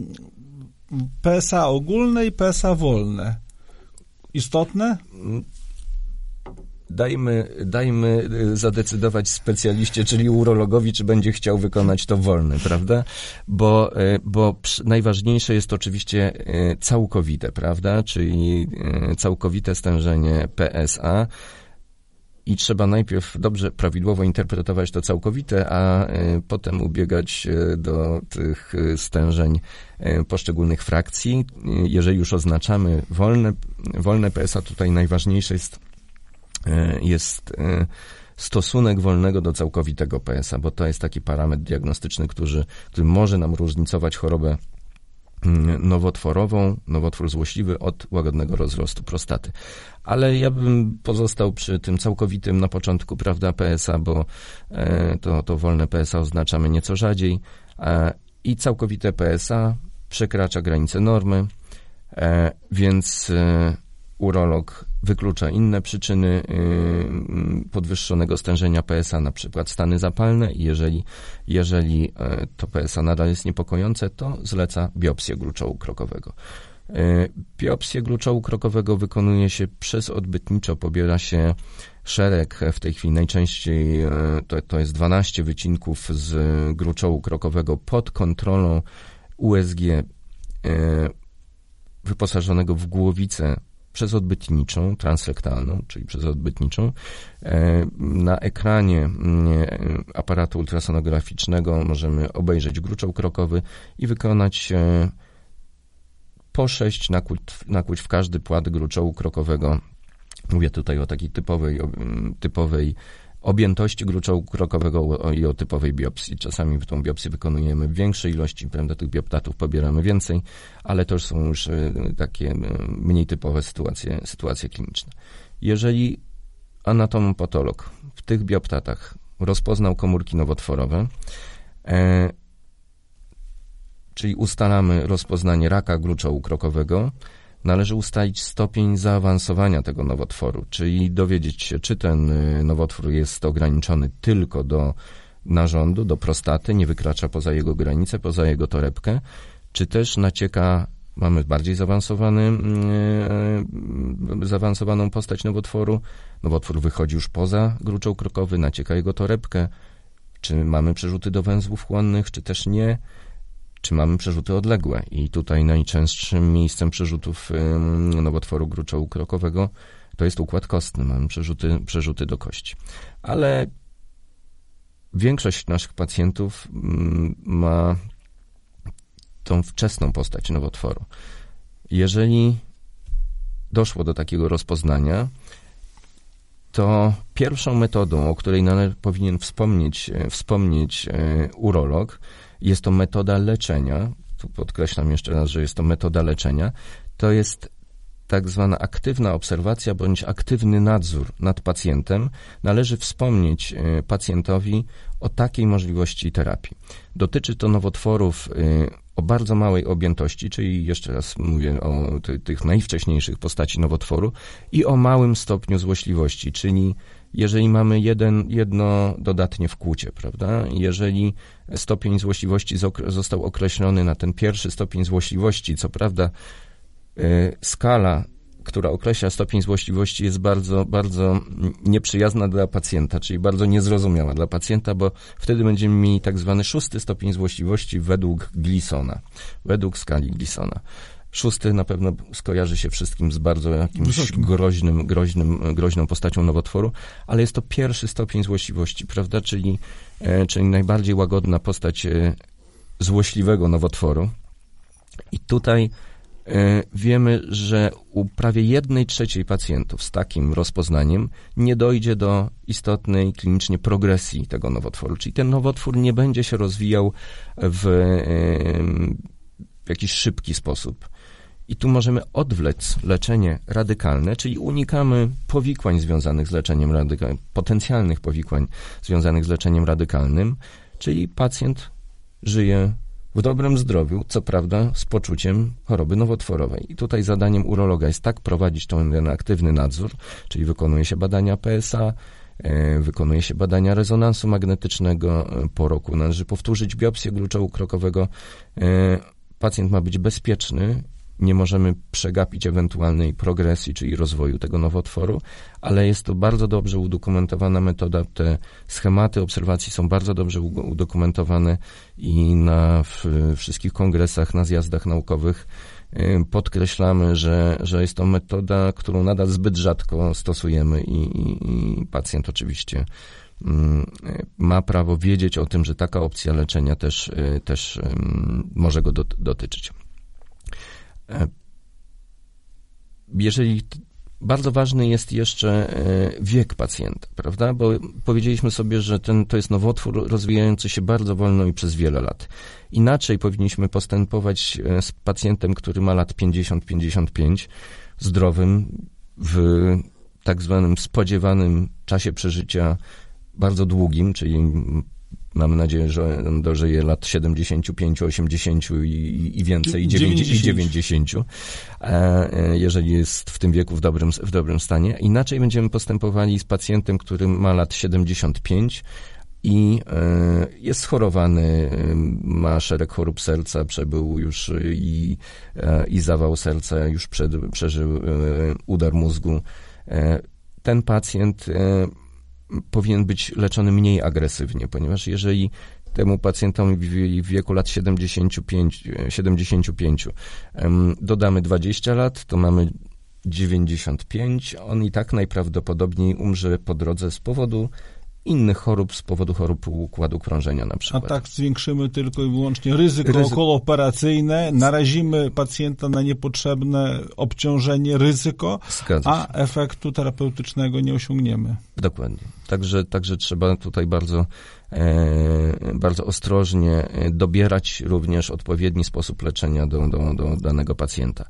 PSA ogólne i PSA wolne. Istotne? Dajmy zadecydować specjaliście, czyli urologowi, czy będzie chciał wykonać to wolne, prawda? Bo najważniejsze jest oczywiście całkowite, prawda? Czyli całkowite stężenie PSA i trzeba najpierw dobrze, prawidłowo interpretować to całkowite, a potem ubiegać się do tych stężeń poszczególnych frakcji. Jeżeli już oznaczamy wolne PSA, tutaj najważniejsze jest stosunek wolnego do całkowitego PSA, bo to jest taki parametr diagnostyczny, który może nam różnicować chorobę nowotworową, nowotwór złośliwy od łagodnego rozrostu prostaty. Ale ja bym pozostał przy tym całkowitym na początku, prawda, PSA, bo to wolne PSA oznaczamy nieco rzadziej i całkowite PSA przekracza granice normy, więc urolog wyklucza inne przyczyny podwyższonego stężenia PSA, na przykład stany zapalne i jeżeli to PSA nadal jest niepokojące, to zleca biopsję gruczołu krokowego. Biopsję gruczołu krokowego wykonuje się przez odbytniczo, pobiera się szereg, w tej chwili najczęściej to jest 12 wycinków z gruczołu krokowego pod kontrolą USG wyposażonego w głowicę przez odbytniczą, transrektalną, czyli przez odbytniczą. Na ekranie aparatu ultrasonograficznego możemy obejrzeć gruczoł krokowy i wykonać po 6 nakłuć w każdy płat gruczołu krokowego. Mówię tutaj o takiej typowej objętości gruczołu krokowego i o typowej biopsji. Czasami tą biopsję wykonujemy w większej ilości, prawda, tych bioptatów pobieramy więcej, ale to są już takie mniej typowe sytuacje kliniczne. Jeżeli anatomopatolog w tych bioptatach rozpoznał komórki nowotworowe, czyli ustalamy rozpoznanie raka gruczołu krokowego, należy ustalić stopień zaawansowania tego nowotworu, czyli dowiedzieć się, czy ten nowotwór jest ograniczony tylko do narządu, do prostaty, nie wykracza poza jego granicę, poza jego torebkę, czy też nacieka, mamy bardziej zaawansowaną postać nowotworu, nowotwór wychodzi już poza gruczoł krokowy, nacieka jego torebkę, czy mamy przerzuty do węzłów chłonnych, czy też nie, czy mamy przerzuty odległe. I tutaj najczęstszym miejscem przerzutów nowotworu gruczołu krokowego to jest układ kostny. Mamy przerzuty do kości. Ale większość naszych pacjentów ma tą wczesną postać nowotworu. Jeżeli doszło do takiego rozpoznania, to pierwszą metodą, o której powinien wspomnieć urolog, jest to metoda leczenia, tu podkreślam jeszcze raz, że jest to metoda leczenia, to jest tak zwana aktywna obserwacja bądź aktywny nadzór nad pacjentem. Należy wspomnieć pacjentowi o takiej możliwości terapii. Dotyczy to nowotworów o bardzo małej objętości, czyli jeszcze raz mówię o tych najwcześniejszych postaci nowotworu i o małym stopniu złośliwości, czyli jeżeli mamy jedno dodatnie wkłucie, prawda? Jeżeli stopień złośliwości został określony na ten pierwszy stopień złośliwości, co prawda skala, która określa stopień złośliwości, jest bardzo, bardzo nieprzyjazna dla pacjenta, czyli bardzo niezrozumiała dla pacjenta, bo wtedy będziemy mieli tak zwany 6. stopień złośliwości według Gleasona, według skali Gleasona. 6 na pewno skojarzy się wszystkim z bardzo jakimś groźną postacią nowotworu, ale jest to 1. stopień złośliwości, prawda, czyli najbardziej łagodna postać złośliwego nowotworu. I tutaj wiemy, że u prawie 1/3 pacjentów z takim rozpoznaniem nie dojdzie do istotnej klinicznie progresji tego nowotworu, czyli ten nowotwór nie będzie się rozwijał w jakiś szybki sposób. I tu możemy odwlec leczenie radykalne, czyli unikamy powikłań związanych z leczeniem radykalnym, potencjalnych powikłań związanych z leczeniem radykalnym, czyli pacjent żyje w dobrym zdrowiu, co prawda z poczuciem choroby nowotworowej. I tutaj zadaniem urologa jest tak prowadzić ten aktywny nadzór, czyli wykonuje się badania PSA, wykonuje się badania rezonansu magnetycznego, po roku należy powtórzyć biopsję gruczołu krokowego. Pacjent ma być bezpieczny, nie możemy przegapić ewentualnej progresji, czyli rozwoju tego nowotworu, ale jest to bardzo dobrze udokumentowana metoda. Te schematy obserwacji są bardzo dobrze udokumentowane i na wszystkich kongresach, na zjazdach naukowych podkreślamy, że jest to metoda, którą nadal zbyt rzadko stosujemy i pacjent oczywiście ma prawo wiedzieć o tym, że taka opcja leczenia też może go dotyczyć. Jeżeli Bardzo ważny jest jeszcze wiek pacjenta, prawda? Bo powiedzieliśmy sobie, że to jest nowotwór rozwijający się bardzo wolno i przez wiele lat. Inaczej powinniśmy postępować z pacjentem, który ma lat 50-55, zdrowym, w tak zwanym spodziewanym czasie przeżycia bardzo długim, czyli mamy nadzieję, że on dożyje lat 75, 80 i więcej, i 90, jeżeli jest w tym wieku w dobrym stanie. Inaczej będziemy postępowali z pacjentem, który ma lat 75 i jest schorowany, ma szereg chorób serca, przebył już i zawał serca, już przeżył udar mózgu. Ten pacjent powinien być leczony mniej agresywnie, ponieważ jeżeli temu pacjentowi w wieku lat 75 dodamy 20 lat, to mamy 95, on i tak najprawdopodobniej umrze po drodze z powodu innych chorób, z powodu chorób układu krążenia na przykład. A tak zwiększymy tylko i wyłącznie ryzyko okołooperacyjne, narazimy pacjenta na niepotrzebne obciążenie, ryzyko, a efektu terapeutycznego nie osiągniemy. Dokładnie. Także trzeba tutaj bardzo ostrożnie dobierać również odpowiedni sposób leczenia do danego pacjenta.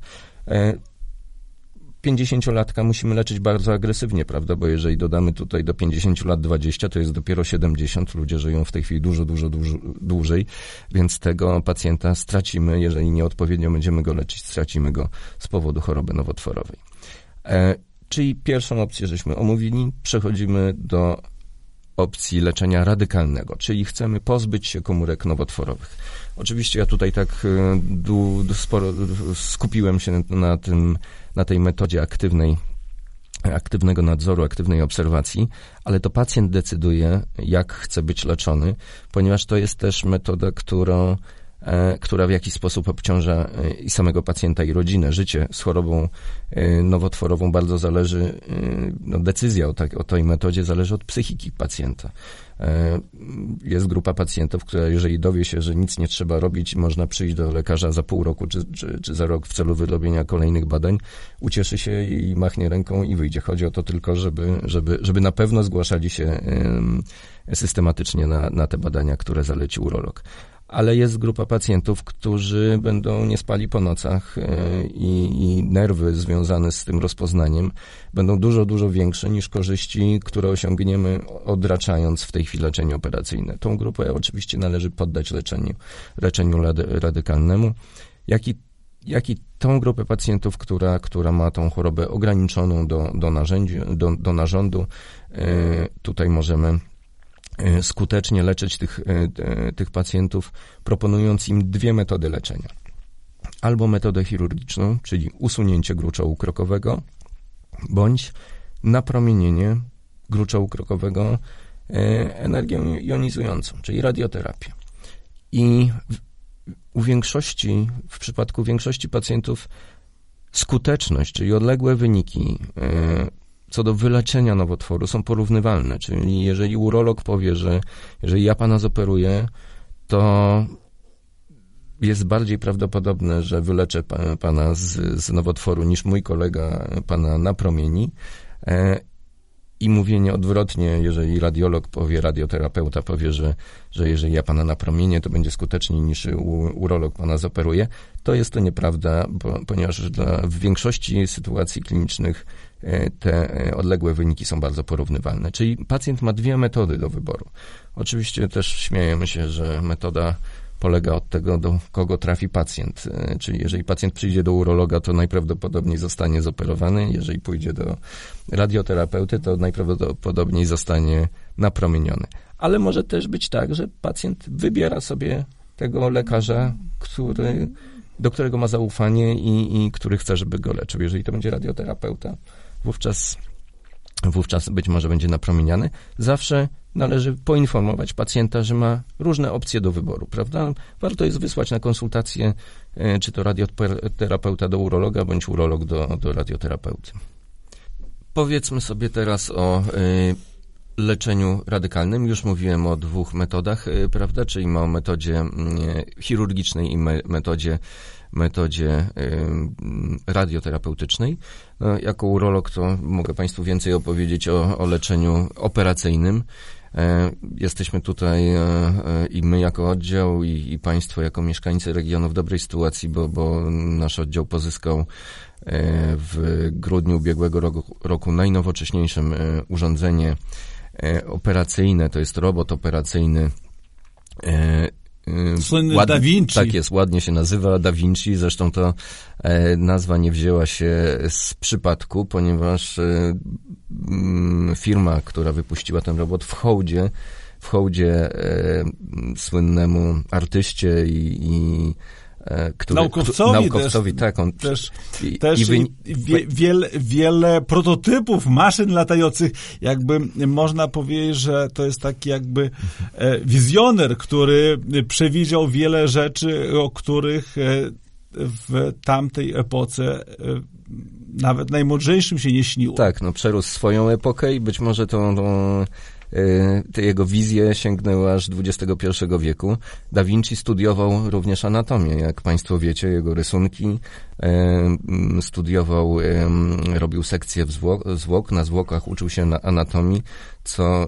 50-latka musimy leczyć bardzo agresywnie, prawda, bo jeżeli dodamy tutaj do 50 lat 20, to jest dopiero 70, ludzie żyją w tej chwili dużo dłużej, więc tego pacjenta stracimy, jeżeli nieodpowiednio będziemy go leczyć, stracimy go z powodu choroby nowotworowej. Czyli pierwszą opcję żeśmy omówili, przechodzimy do opcji leczenia radykalnego, czyli chcemy pozbyć się komórek nowotworowych. Oczywiście ja tutaj tak sporo skupiłem się na tej metodzie aktywnego nadzoru, aktywnej obserwacji, ale to pacjent decyduje, jak chce być leczony, ponieważ to jest też metoda, która w jakiś sposób obciąża i samego pacjenta, i rodzinę. Życie z chorobą nowotworową bardzo zależy, decyzja o tej metodzie zależy od psychiki pacjenta. Jest grupa pacjentów, która jeżeli dowie się, że nic nie trzeba robić, można przyjść do lekarza za pół roku czy za rok w celu wyrobienia kolejnych badań, ucieszy się i machnie ręką i wyjdzie. Chodzi o to tylko, żeby na pewno zgłaszali się systematycznie na te badania, które zaleci urolog. Ale jest grupa pacjentów, którzy będą nie spali po nocach i nerwy związane z tym rozpoznaniem będą dużo większe niż korzyści, które osiągniemy odraczając w tej chwili leczenie operacyjne. Tą grupę oczywiście należy poddać leczeniu radykalnemu, jak i tą grupę pacjentów, która ma tą chorobę ograniczoną do narządu. Tutaj możemy skutecznie leczyć tych pacjentów, proponując im dwie metody leczenia. Albo metodę chirurgiczną, czyli usunięcie gruczołu krokowego, bądź napromienienie gruczołu krokowego energią jonizującą, czyli radioterapię. I w przypadku większości pacjentów skuteczność, czyli odległe wyniki co do wyleczenia nowotworu są porównywalne, czyli jeżeli urolog powie, że jeżeli ja pana zoperuję, to jest bardziej prawdopodobne, że wyleczę pana z nowotworu niż mój kolega pana napromieni. I mówienie odwrotnie, jeżeli radiolog powie, radioterapeuta powie, że jeżeli ja pana napromienię, to będzie skuteczniej niż urolog pana zoperuje, to jest to nieprawda, ponieważ w większości sytuacji klinicznych te odległe wyniki są bardzo porównywalne. Czyli pacjent ma dwie metody do wyboru. Oczywiście też śmiejemy się, że metoda polega od tego, do kogo trafi pacjent. Czyli jeżeli pacjent przyjdzie do urologa, to najprawdopodobniej zostanie zoperowany. Jeżeli pójdzie do radioterapeuty, to najprawdopodobniej zostanie napromieniony. Ale może też być tak, że pacjent wybiera sobie tego lekarza, do którego ma zaufanie i który chce, żeby go leczył. Jeżeli to będzie radioterapeuta, wówczas być może będzie napromieniany. Zawsze należy poinformować pacjenta, że ma różne opcje do wyboru, prawda? Warto jest wysłać na konsultację, czy to radioterapeuta do urologa, bądź urolog do radioterapeuty. Powiedzmy sobie teraz o leczeniu radykalnym. Już mówiłem o dwóch metodach, prawda? Czyli o metodzie chirurgicznej i metodzie metodzie radioterapeutycznej. No, jako urolog to mogę Państwu więcej opowiedzieć o leczeniu operacyjnym. Jesteśmy tutaj i my jako oddział i Państwo jako mieszkańcy regionu w dobrej sytuacji, bo nasz oddział pozyskał w grudniu ubiegłego roku najnowocześniejsze urządzenie operacyjne, to jest robot operacyjny. Słynny Da Vinci. Tak jest, ładnie się nazywa Da Vinci, zresztą to nazwa nie wzięła się z przypadku, ponieważ firma, która wypuściła ten robot w hołdzie słynnemu artyście i naukowcowi tak, on też wiele prototypów maszyn latających, jakby można powiedzieć, że to jest taki jakby wizjoner, który przewidział wiele rzeczy, o których w tamtej epoce nawet najmądrzejszym się nie śniło. Tak, no przerósł swoją epokę i być może te jego wizje sięgnęły aż XXI wieku. Da Vinci studiował również anatomię, jak Państwo wiecie, jego rysunki, studiował, robił sekcję zwłok, na zwłokach uczył się anatomii, co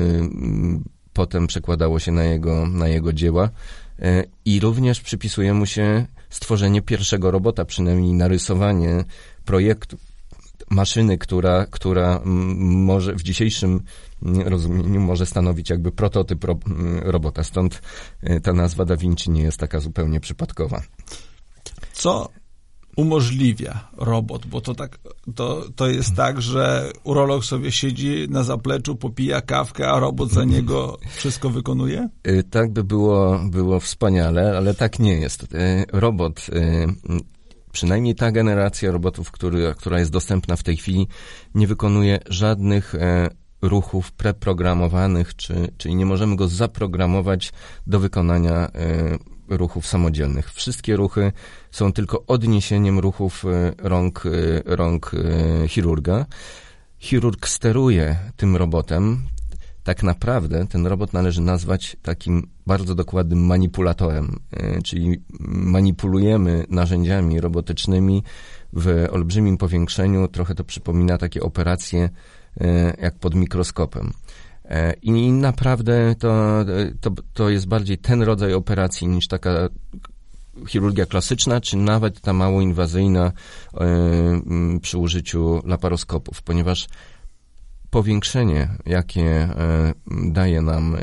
potem przekładało się na jego dzieła i również przypisuje mu się stworzenie pierwszego robota, przynajmniej narysowanie projektu, maszyny, która może w dzisiejszym rozumieniu może stanowić jakby prototyp robota. Stąd ta nazwa Da Vinci nie jest taka zupełnie przypadkowa. Co umożliwia robot? Bo to jest tak, że urolog sobie siedzi na zapleczu, popija kawkę, a robot za niego wszystko wykonuje? Tak by było wspaniale, ale tak nie jest. Robot, przynajmniej ta generacja robotów, która jest dostępna w tej chwili, nie wykonuje żadnych ruchów preprogramowanych, czyli nie możemy go zaprogramować do wykonania ruchów samodzielnych. Wszystkie ruchy są tylko odniesieniem ruchów rąk chirurga. Chirurg steruje tym robotem. Tak naprawdę ten robot należy nazwać takim bardzo dokładnym manipulatorem, czyli manipulujemy narzędziami robotycznymi w olbrzymim powiększeniu. Trochę to przypomina takie operacje jak pod mikroskopem. I naprawdę to jest bardziej ten rodzaj operacji niż taka chirurgia klasyczna, czy nawet ta mało inwazyjna przy użyciu laparoskopów, ponieważ powiększenie, jakie daje nam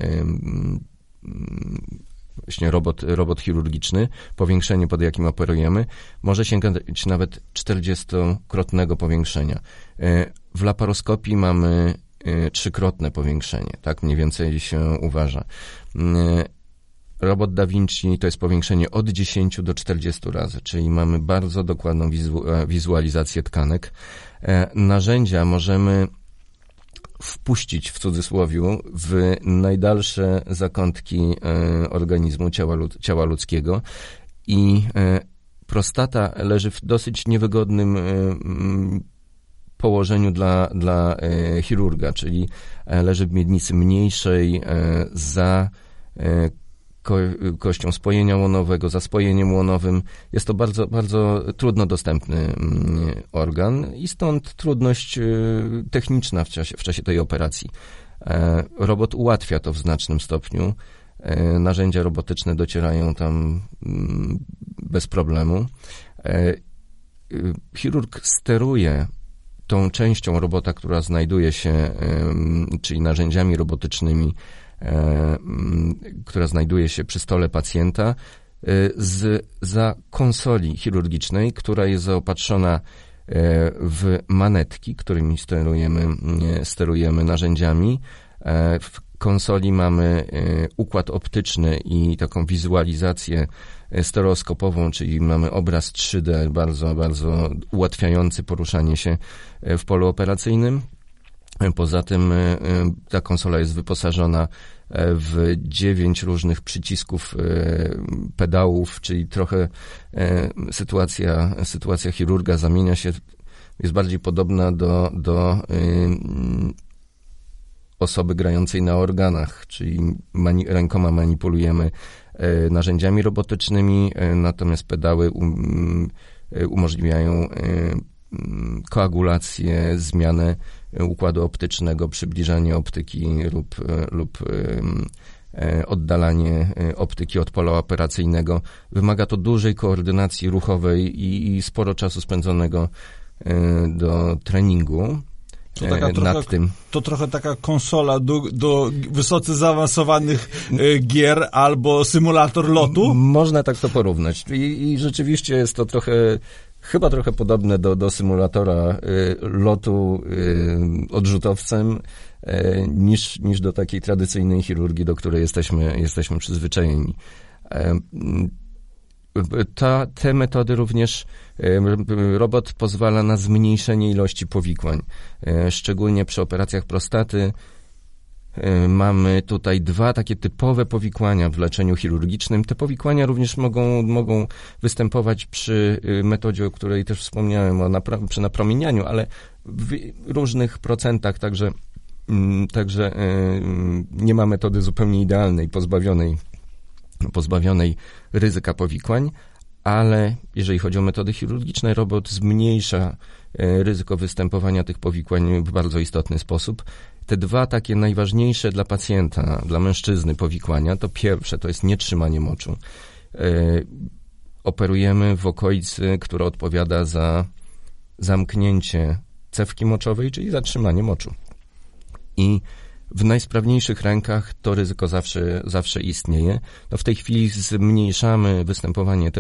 właśnie robot chirurgiczny, powiększenie, pod jakim operujemy, może sięgać nawet 40-krotnego powiększenia. W laparoskopii mamy 3-krotne powiększenie, tak mniej więcej się uważa. Robot Da Vinci to jest powiększenie od 10 do 40 razy, czyli mamy bardzo dokładną wizualizację tkanek. Narzędzia możemy wpuścić w cudzysłowie w najdalsze zakątki organizmu, ciała ludzkiego i prostata leży w dosyć niewygodnym położeniu dla chirurga, czyli leży w miednicy mniejszej za kością spojenia łonowego, za spojeniem łonowym. Jest to bardzo, bardzo trudno dostępny organ i stąd trudność techniczna w czasie tej operacji. Robot ułatwia to w znacznym stopniu. Narzędzia robotyczne docierają tam bez problemu. Chirurg steruje tą częścią robota, która znajduje się, czyli narzędziami robotycznymi, która znajduje się przy stole pacjenta, za konsoli chirurgicznej, która jest zaopatrzona w manetki, którymi sterujemy narzędziami. W konsoli mamy układ optyczny i taką wizualizację stereoskopową, czyli mamy obraz 3D bardzo, bardzo ułatwiający poruszanie się w polu operacyjnym. Poza tym ta konsola jest wyposażona w 9 różnych przycisków, pedałów, czyli trochę sytuacja chirurga zamienia się, jest bardziej podobna do osoby grającej na organach, czyli rękoma manipulujemy narzędziami robotycznymi, natomiast pedały umożliwiają koagulację, zmianę układu optycznego, przybliżanie optyki lub oddalanie optyki od pola operacyjnego. Wymaga to dużej koordynacji ruchowej i sporo czasu spędzonego do treningu. To trochę taka konsola do wysoce zaawansowanych gier albo symulator lotu? Można tak to porównać. I rzeczywiście jest to chyba trochę podobne do symulatora lotu odrzutowcem niż do takiej tradycyjnej chirurgii, do której jesteśmy przyzwyczajeni. Te metody również, robot pozwala na zmniejszenie ilości powikłań. Szczególnie przy operacjach prostaty mamy tutaj 2 takie typowe powikłania w leczeniu chirurgicznym. Te powikłania również mogą występować przy metodzie, o której też wspomniałem, przy napromienianiu, ale w różnych procentach, także nie ma metody zupełnie idealnej, pozbawionej ryzyka powikłań, ale jeżeli chodzi o metody chirurgiczne, robot zmniejsza ryzyko występowania tych powikłań w bardzo istotny sposób. Te 2 takie najważniejsze dla pacjenta, dla mężczyzny powikłania, to pierwsze to jest nietrzymanie moczu. Operujemy w okolicy, która odpowiada za zamknięcie cewki moczowej, czyli zatrzymanie moczu. I w najsprawniejszych rękach to ryzyko zawsze istnieje. No w tej chwili zmniejszamy występowanie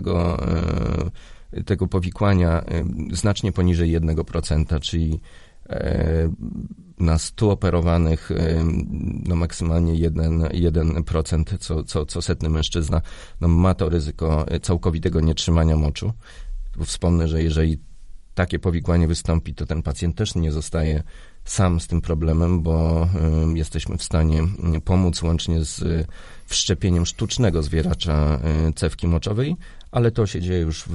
tego powikłania znacznie poniżej 1%, czyli na 100 operowanych maksymalnie 1% co setny mężczyzna ma to ryzyko całkowitego nietrzymania moczu. Wspomnę, że jeżeli takie powikłanie wystąpi, to ten pacjent też nie zostaje sam z tym problemem, bo jesteśmy w stanie pomóc łącznie z wszczepieniem sztucznego zwieracza cewki moczowej, ale to się dzieje już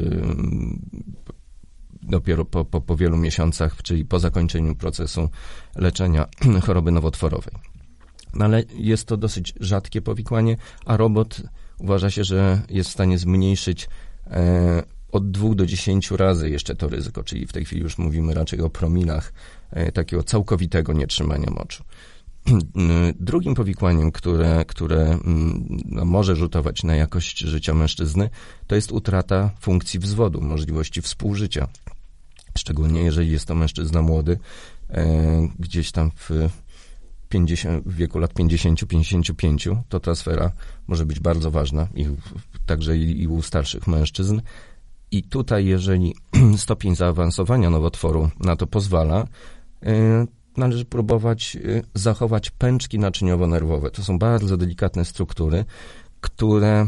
dopiero po wielu miesiącach, czyli po zakończeniu procesu leczenia choroby nowotworowej. No ale jest to dosyć rzadkie powikłanie, a robot uważa się, że jest w stanie zmniejszyć od 2 do 10 razy jeszcze to ryzyko, czyli w tej chwili już mówimy raczej o promilach takiego całkowitego nietrzymania moczu. Drugim powikłaniem, które może rzutować na jakość życia mężczyzny, to jest utrata funkcji wzwodu, możliwości współżycia. Szczególnie jeżeli jest to mężczyzna młody, gdzieś tam w wieku lat 50-55, to ta sfera może być bardzo ważna, także i u starszych mężczyzn. I tutaj, jeżeli stopień zaawansowania nowotworu na to pozwala, należy próbować zachować pęczki naczyniowo-nerwowe. To są bardzo delikatne struktury, które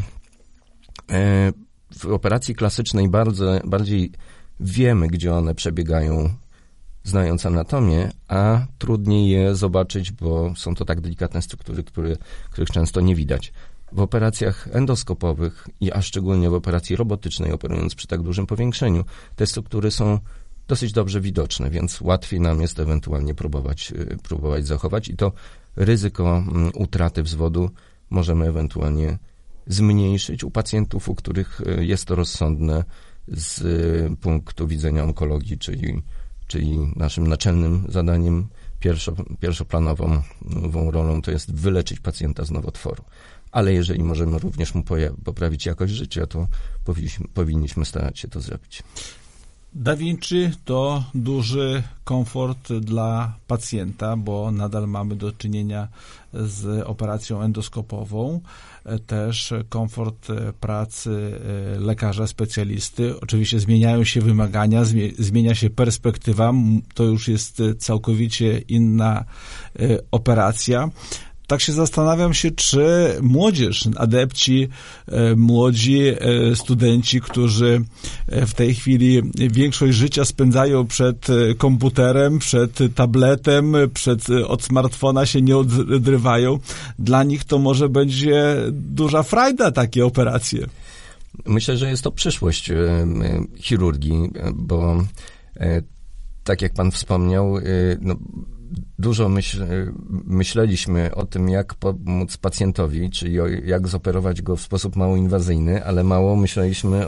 w operacji klasycznej bardziej wiemy, gdzie one przebiegają, znając anatomię, a trudniej je zobaczyć, bo są to tak delikatne struktury, których często nie widać. W operacjach endoskopowych, a szczególnie w operacji robotycznej, operując przy tak dużym powiększeniu, te struktury są dosyć dobrze widoczne, więc łatwiej nam jest ewentualnie próbować zachować i to ryzyko utraty wzwodu możemy ewentualnie zmniejszyć u pacjentów, u których jest to rozsądne z punktu widzenia onkologii, czyli naszym naczelnym zadaniem, pierwszoplanową rolą to jest wyleczyć pacjenta z nowotworu. Ale jeżeli możemy również mu poprawić jakość życia, to powinniśmy starać się to zrobić. Da Vinci to duży komfort dla pacjenta, bo nadal mamy do czynienia z operacją endoskopową. Też komfort pracy lekarza specjalisty. Oczywiście zmieniają się wymagania, zmienia się perspektywa. To już jest całkowicie inna operacja. Tak się zastanawiam się, czy młodzież, adepci, młodzi studenci, którzy w tej chwili większość życia spędzają przed komputerem, przed tabletem, od smartfona się nie odrywają, dla nich to może będzie duża frajda takie operacje. Myślę, że jest to przyszłość chirurgii, bo tak jak pan wspomniał, dużo myśleliśmy o tym, jak pomóc pacjentowi, czyli jak zoperować go w sposób mało inwazyjny, ale mało myśleliśmy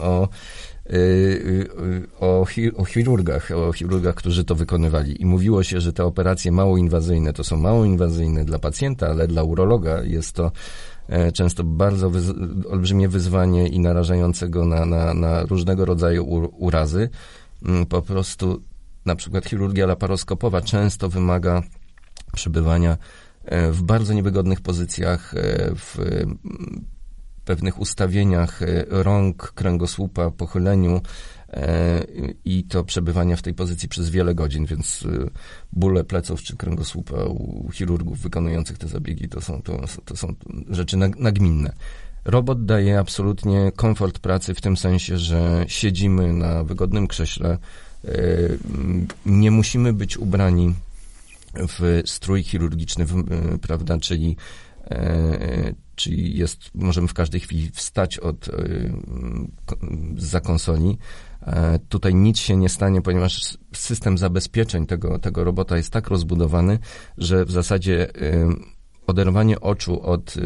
o chirurgach, którzy to wykonywali. I mówiło się, że te operacje mało inwazyjne to są mało inwazyjne dla pacjenta, ale dla urologa jest to często bardzo olbrzymie wyzwanie i narażające go na różnego rodzaju urazy. Po prostu na przykład chirurgia laparoskopowa często wymaga przebywania w bardzo niewygodnych pozycjach, w pewnych ustawieniach rąk, kręgosłupa, pochyleniu i to przebywanie w tej pozycji przez wiele godzin, więc bóle pleców czy kręgosłupa u chirurgów wykonujących te zabiegi to są rzeczy nagminne. Robot daje absolutnie komfort pracy w tym sensie, że siedzimy na wygodnym krześle, nie musimy być ubrani w strój chirurgiczny, prawda, czyli możemy w każdej chwili wstać zza konsoli. Tutaj nic się nie stanie, ponieważ system zabezpieczeń tego robota jest tak rozbudowany, że w zasadzie oderwanie oczu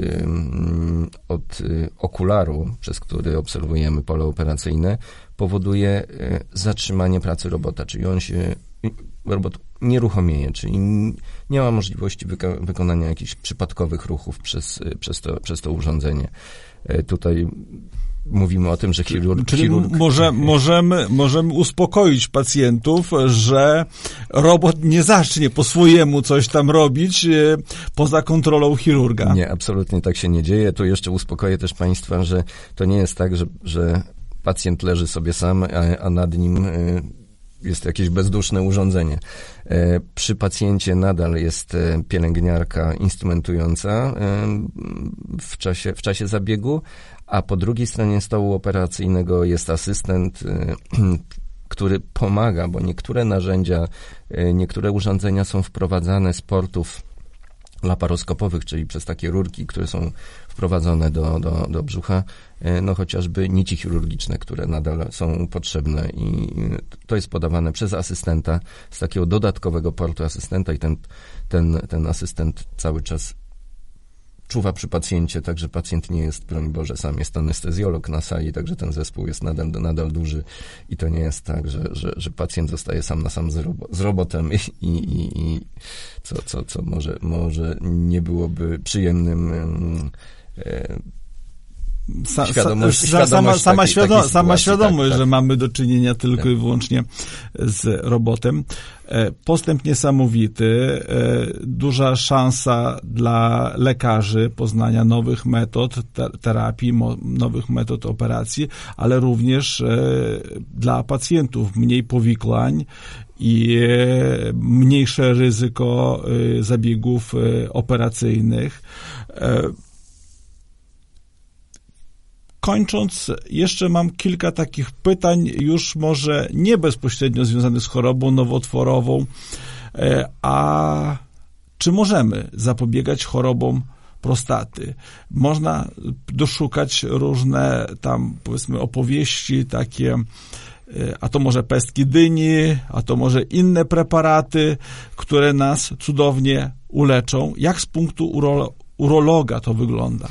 od okularu, przez który obserwujemy pole operacyjne, powoduje zatrzymanie pracy robota, czyli robot nieruchomieje, czyli nie ma możliwości wykonania jakichś przypadkowych ruchów przez to urządzenie. Tutaj mówimy o tym, że chirurg... Możemy uspokoić pacjentów, że robot nie zacznie po swojemu coś tam robić poza kontrolą chirurga. Nie, absolutnie tak się nie dzieje. Tu jeszcze uspokoję też Państwa, że to nie jest tak, że pacjent leży sobie sam, a nad nim jest jakieś bezduszne urządzenie. Przy pacjencie nadal jest pielęgniarka instrumentująca w czasie zabiegu, a po drugiej stronie stołu operacyjnego jest asystent, który pomaga, bo niektóre urządzenia są wprowadzane z portów laparoskopowych, czyli przez takie rurki, które są wprowadzone do brzucha, no chociażby nici chirurgiczne, które nadal są potrzebne i to jest podawane przez asystenta z takiego dodatkowego portu asystenta i ten asystent cały czas czuwa przy pacjencie, także pacjent nie jest, broń Boże, sam jest anestezjolog na sali, także ten zespół jest nadal duży i to nie jest tak, że pacjent zostaje sam na sam z robotem i co może nie byłoby przyjemnym Sama świadomość, że mamy do czynienia tylko i wyłącznie z robotem. Postęp niesamowity, duża szansa dla lekarzy poznania nowych metod terapii, nowych metod operacji, ale również dla pacjentów mniej powikłań i mniejsze ryzyko zabiegów operacyjnych. Kończąc, jeszcze mam kilka takich pytań, już może nie bezpośrednio związanych z chorobą nowotworową, a czy możemy zapobiegać chorobom prostaty? Można doszukać różne tam, powiedzmy, opowieści takie, a to może pestki dyni, a to może inne preparaty, które nas cudownie uleczą. Jak z punktu urologa to wygląda?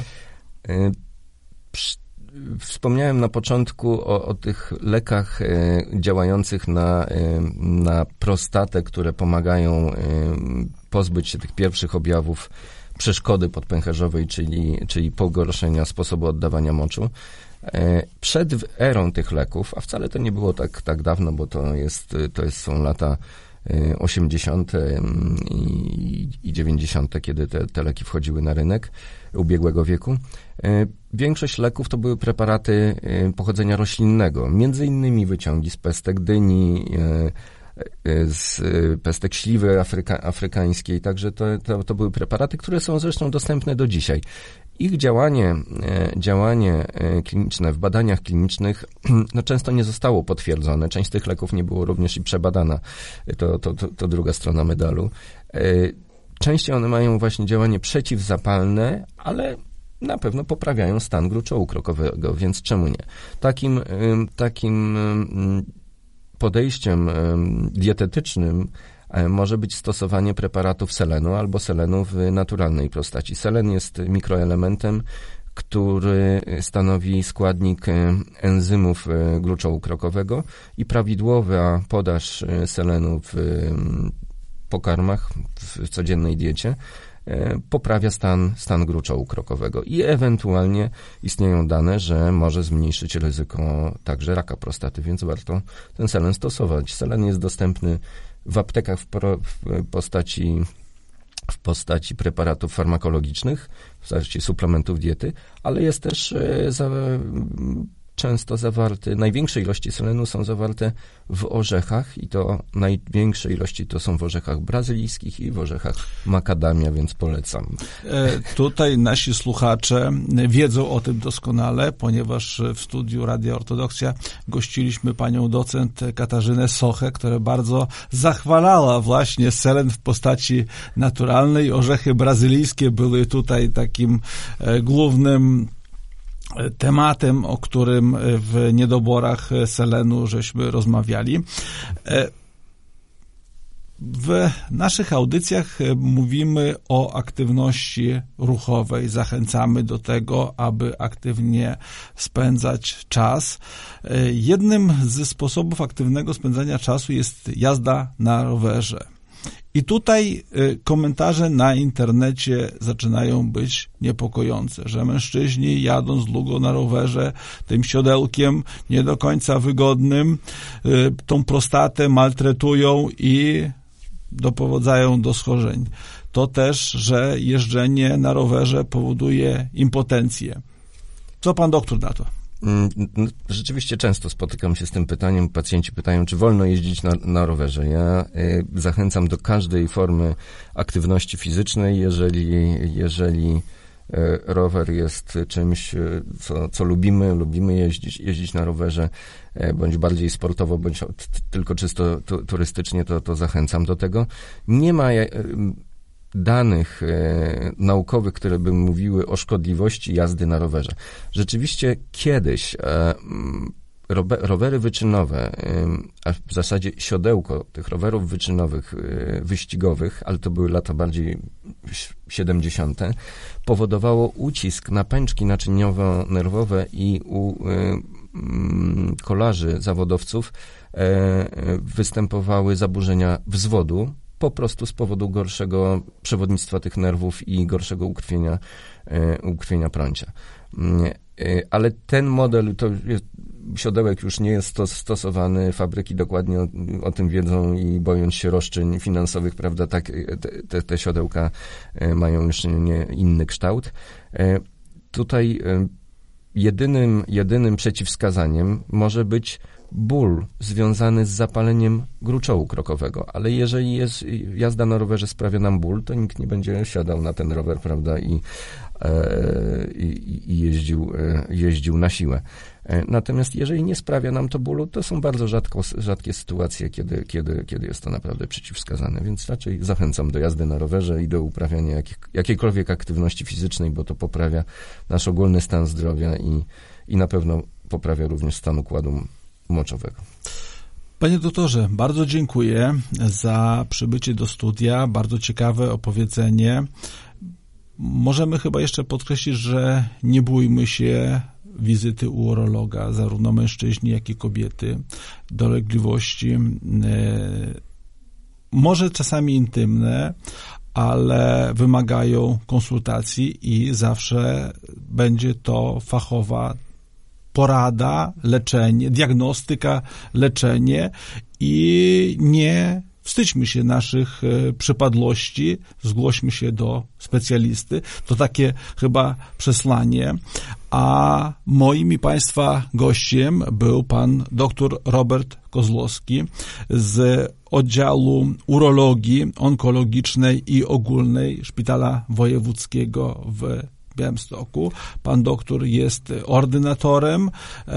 Wspomniałem na początku o tych lekach działających na prostatę, które pomagają pozbyć się tych pierwszych objawów przeszkody podpęcherzowej, czyli pogorszenia sposobu oddawania moczu. Przed erą tych leków, a wcale to nie było tak dawno, bo są lata 80. i 90., kiedy te leki wchodziły na rynek ubiegłego wieku. Większość leków to były preparaty pochodzenia roślinnego, między innymi wyciągi z pestek dyni, z pestek śliwy afrykańskiej, także to były preparaty, które są zresztą dostępne do dzisiaj. Ich działanie kliniczne w badaniach klinicznych często nie zostało potwierdzone. Część z tych leków nie było również i przebadana. To druga strona medalu. Częściej one mają właśnie działanie przeciwzapalne, ale na pewno poprawiają stan gruczołu krokowego, więc czemu nie? Takim podejściem dietetycznym, Może być stosowanie preparatów selenu albo selenu w naturalnej postaci. Selen jest mikroelementem, który stanowi składnik enzymów gruczołu krokowego i prawidłowa podaż selenu w pokarmach, w codziennej diecie poprawia stan gruczołu krokowego i ewentualnie istnieją dane, że może zmniejszyć ryzyko także raka prostaty, więc warto ten selen stosować. Selen jest dostępny w aptekach w postaci preparatów farmakologicznych, w postaci suplementów diety, ale jest też często zawarty, największe ilości selenu są zawarte w orzechach i to największe ilości to są w orzechach brazylijskich i w orzechach makadamia, więc polecam. Tutaj nasi słuchacze wiedzą o tym doskonale, ponieważ w studiu Radia Ortodoksja gościliśmy panią docent Katarzynę Sochę, która bardzo zachwalała właśnie selen w postaci naturalnej. Orzechy brazylijskie były tutaj takim głównym tematem, o którym w niedoborach selenu żeśmy rozmawiali. W naszych audycjach mówimy o aktywności ruchowej. Zachęcamy do tego, aby aktywnie spędzać czas. Jednym ze sposobów aktywnego spędzania czasu jest jazda na rowerze. I tutaj komentarze na internecie zaczynają być niepokojące, że mężczyźni jadąc długo na rowerze tym siodełkiem nie do końca wygodnym, tą prostatę maltretują i doprowadzają do schorzeń. To też, że jeżdżenie na rowerze powoduje impotencję. Co pan doktor na to? Rzeczywiście często spotykam się z tym pytaniem. Pacjenci pytają, czy wolno jeździć na rowerze. Ja zachęcam do każdej formy aktywności fizycznej, jeżeli rower jest czymś, co lubimy jeździć na rowerze, bądź bardziej sportowo, bądź tylko czysto turystycznie, to zachęcam do tego. Nie ma danych naukowych, które by mówiły o szkodliwości jazdy na rowerze. Rzeczywiście kiedyś rowery wyczynowe, a w zasadzie siodełko tych rowerów wyczynowych, wyścigowych, ale to były lata bardziej 70., powodowało ucisk na pęczki naczyniowo-nerwowe i u kolarzy, zawodowców występowały zaburzenia wzwodu, po prostu z powodu gorszego przewodnictwa tych nerwów i gorszego ukrwienia prącia. Ale ten model, to jest, siodełek już nie jest stosowany, fabryki dokładnie o tym wiedzą i bojąc się roszczeń finansowych, prawda, tak, te siodełka mają już nie inny kształt. Tutaj jedynym przeciwwskazaniem może być ból związany z zapaleniem gruczołu krokowego, ale jeżeli jazda na rowerze sprawia nam ból, to nikt nie będzie siadał na ten rower, prawda, i jeździł na siłę. Natomiast jeżeli nie sprawia nam to bólu, to są bardzo rzadkie sytuacje, kiedy jest to naprawdę przeciwwskazane, więc raczej zachęcam do jazdy na rowerze i do uprawiania jakiejkolwiek aktywności fizycznej, bo to poprawia nasz ogólny stan zdrowia i na pewno poprawia również stan układu moczowego. Panie doktorze, bardzo dziękuję za przybycie do studia, bardzo ciekawe opowiedzenie. Możemy chyba jeszcze podkreślić, że nie bójmy się wizyty u urologa, zarówno mężczyźni, jak i kobiety. Dolegliwości może czasami intymne, ale wymagają konsultacji i zawsze będzie to fachowa porada, leczenie, diagnostyka, leczenie i nie wstydźmy się naszych przypadłości, zgłośmy się do specjalisty. To takie chyba przesłanie. A moim i Państwa gościem był pan dr Robert Kozłowski z oddziału urologii onkologicznej i ogólnej Szpitala Wojewódzkiego w Białymstoku. Pan doktor jest ordynatorem.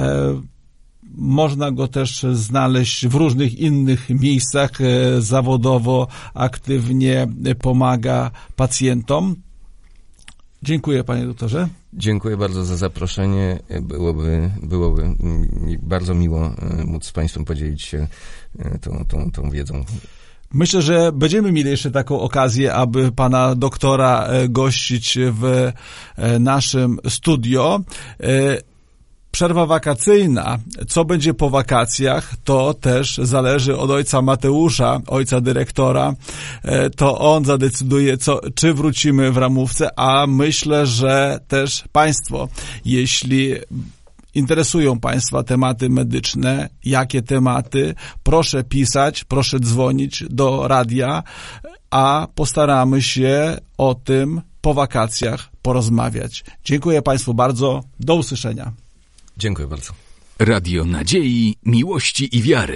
Można go też znaleźć w różnych innych miejscach. Zawodowo aktywnie pomaga pacjentom. Dziękuję, panie doktorze. Dziękuję bardzo za zaproszenie. Byłoby mi bardzo miło móc z państwem podzielić się tą wiedzą. Myślę, że będziemy mieli jeszcze taką okazję, aby pana doktora gościć w naszym studio. Przerwa wakacyjna, co będzie po wakacjach, to też zależy od ojca Mateusza, ojca dyrektora. To on zadecyduje, czy wrócimy w ramówce, a myślę, że też państwo, jeśli interesują państwa tematy medyczne, jakie tematy, proszę pisać, proszę dzwonić do radia, a postaramy się o tym po wakacjach porozmawiać. Dziękuję państwu bardzo, do usłyszenia. Dziękuję bardzo. Radio Nadziei, Miłości i Wiary.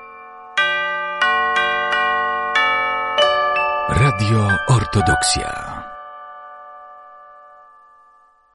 Radio Ortodoksja.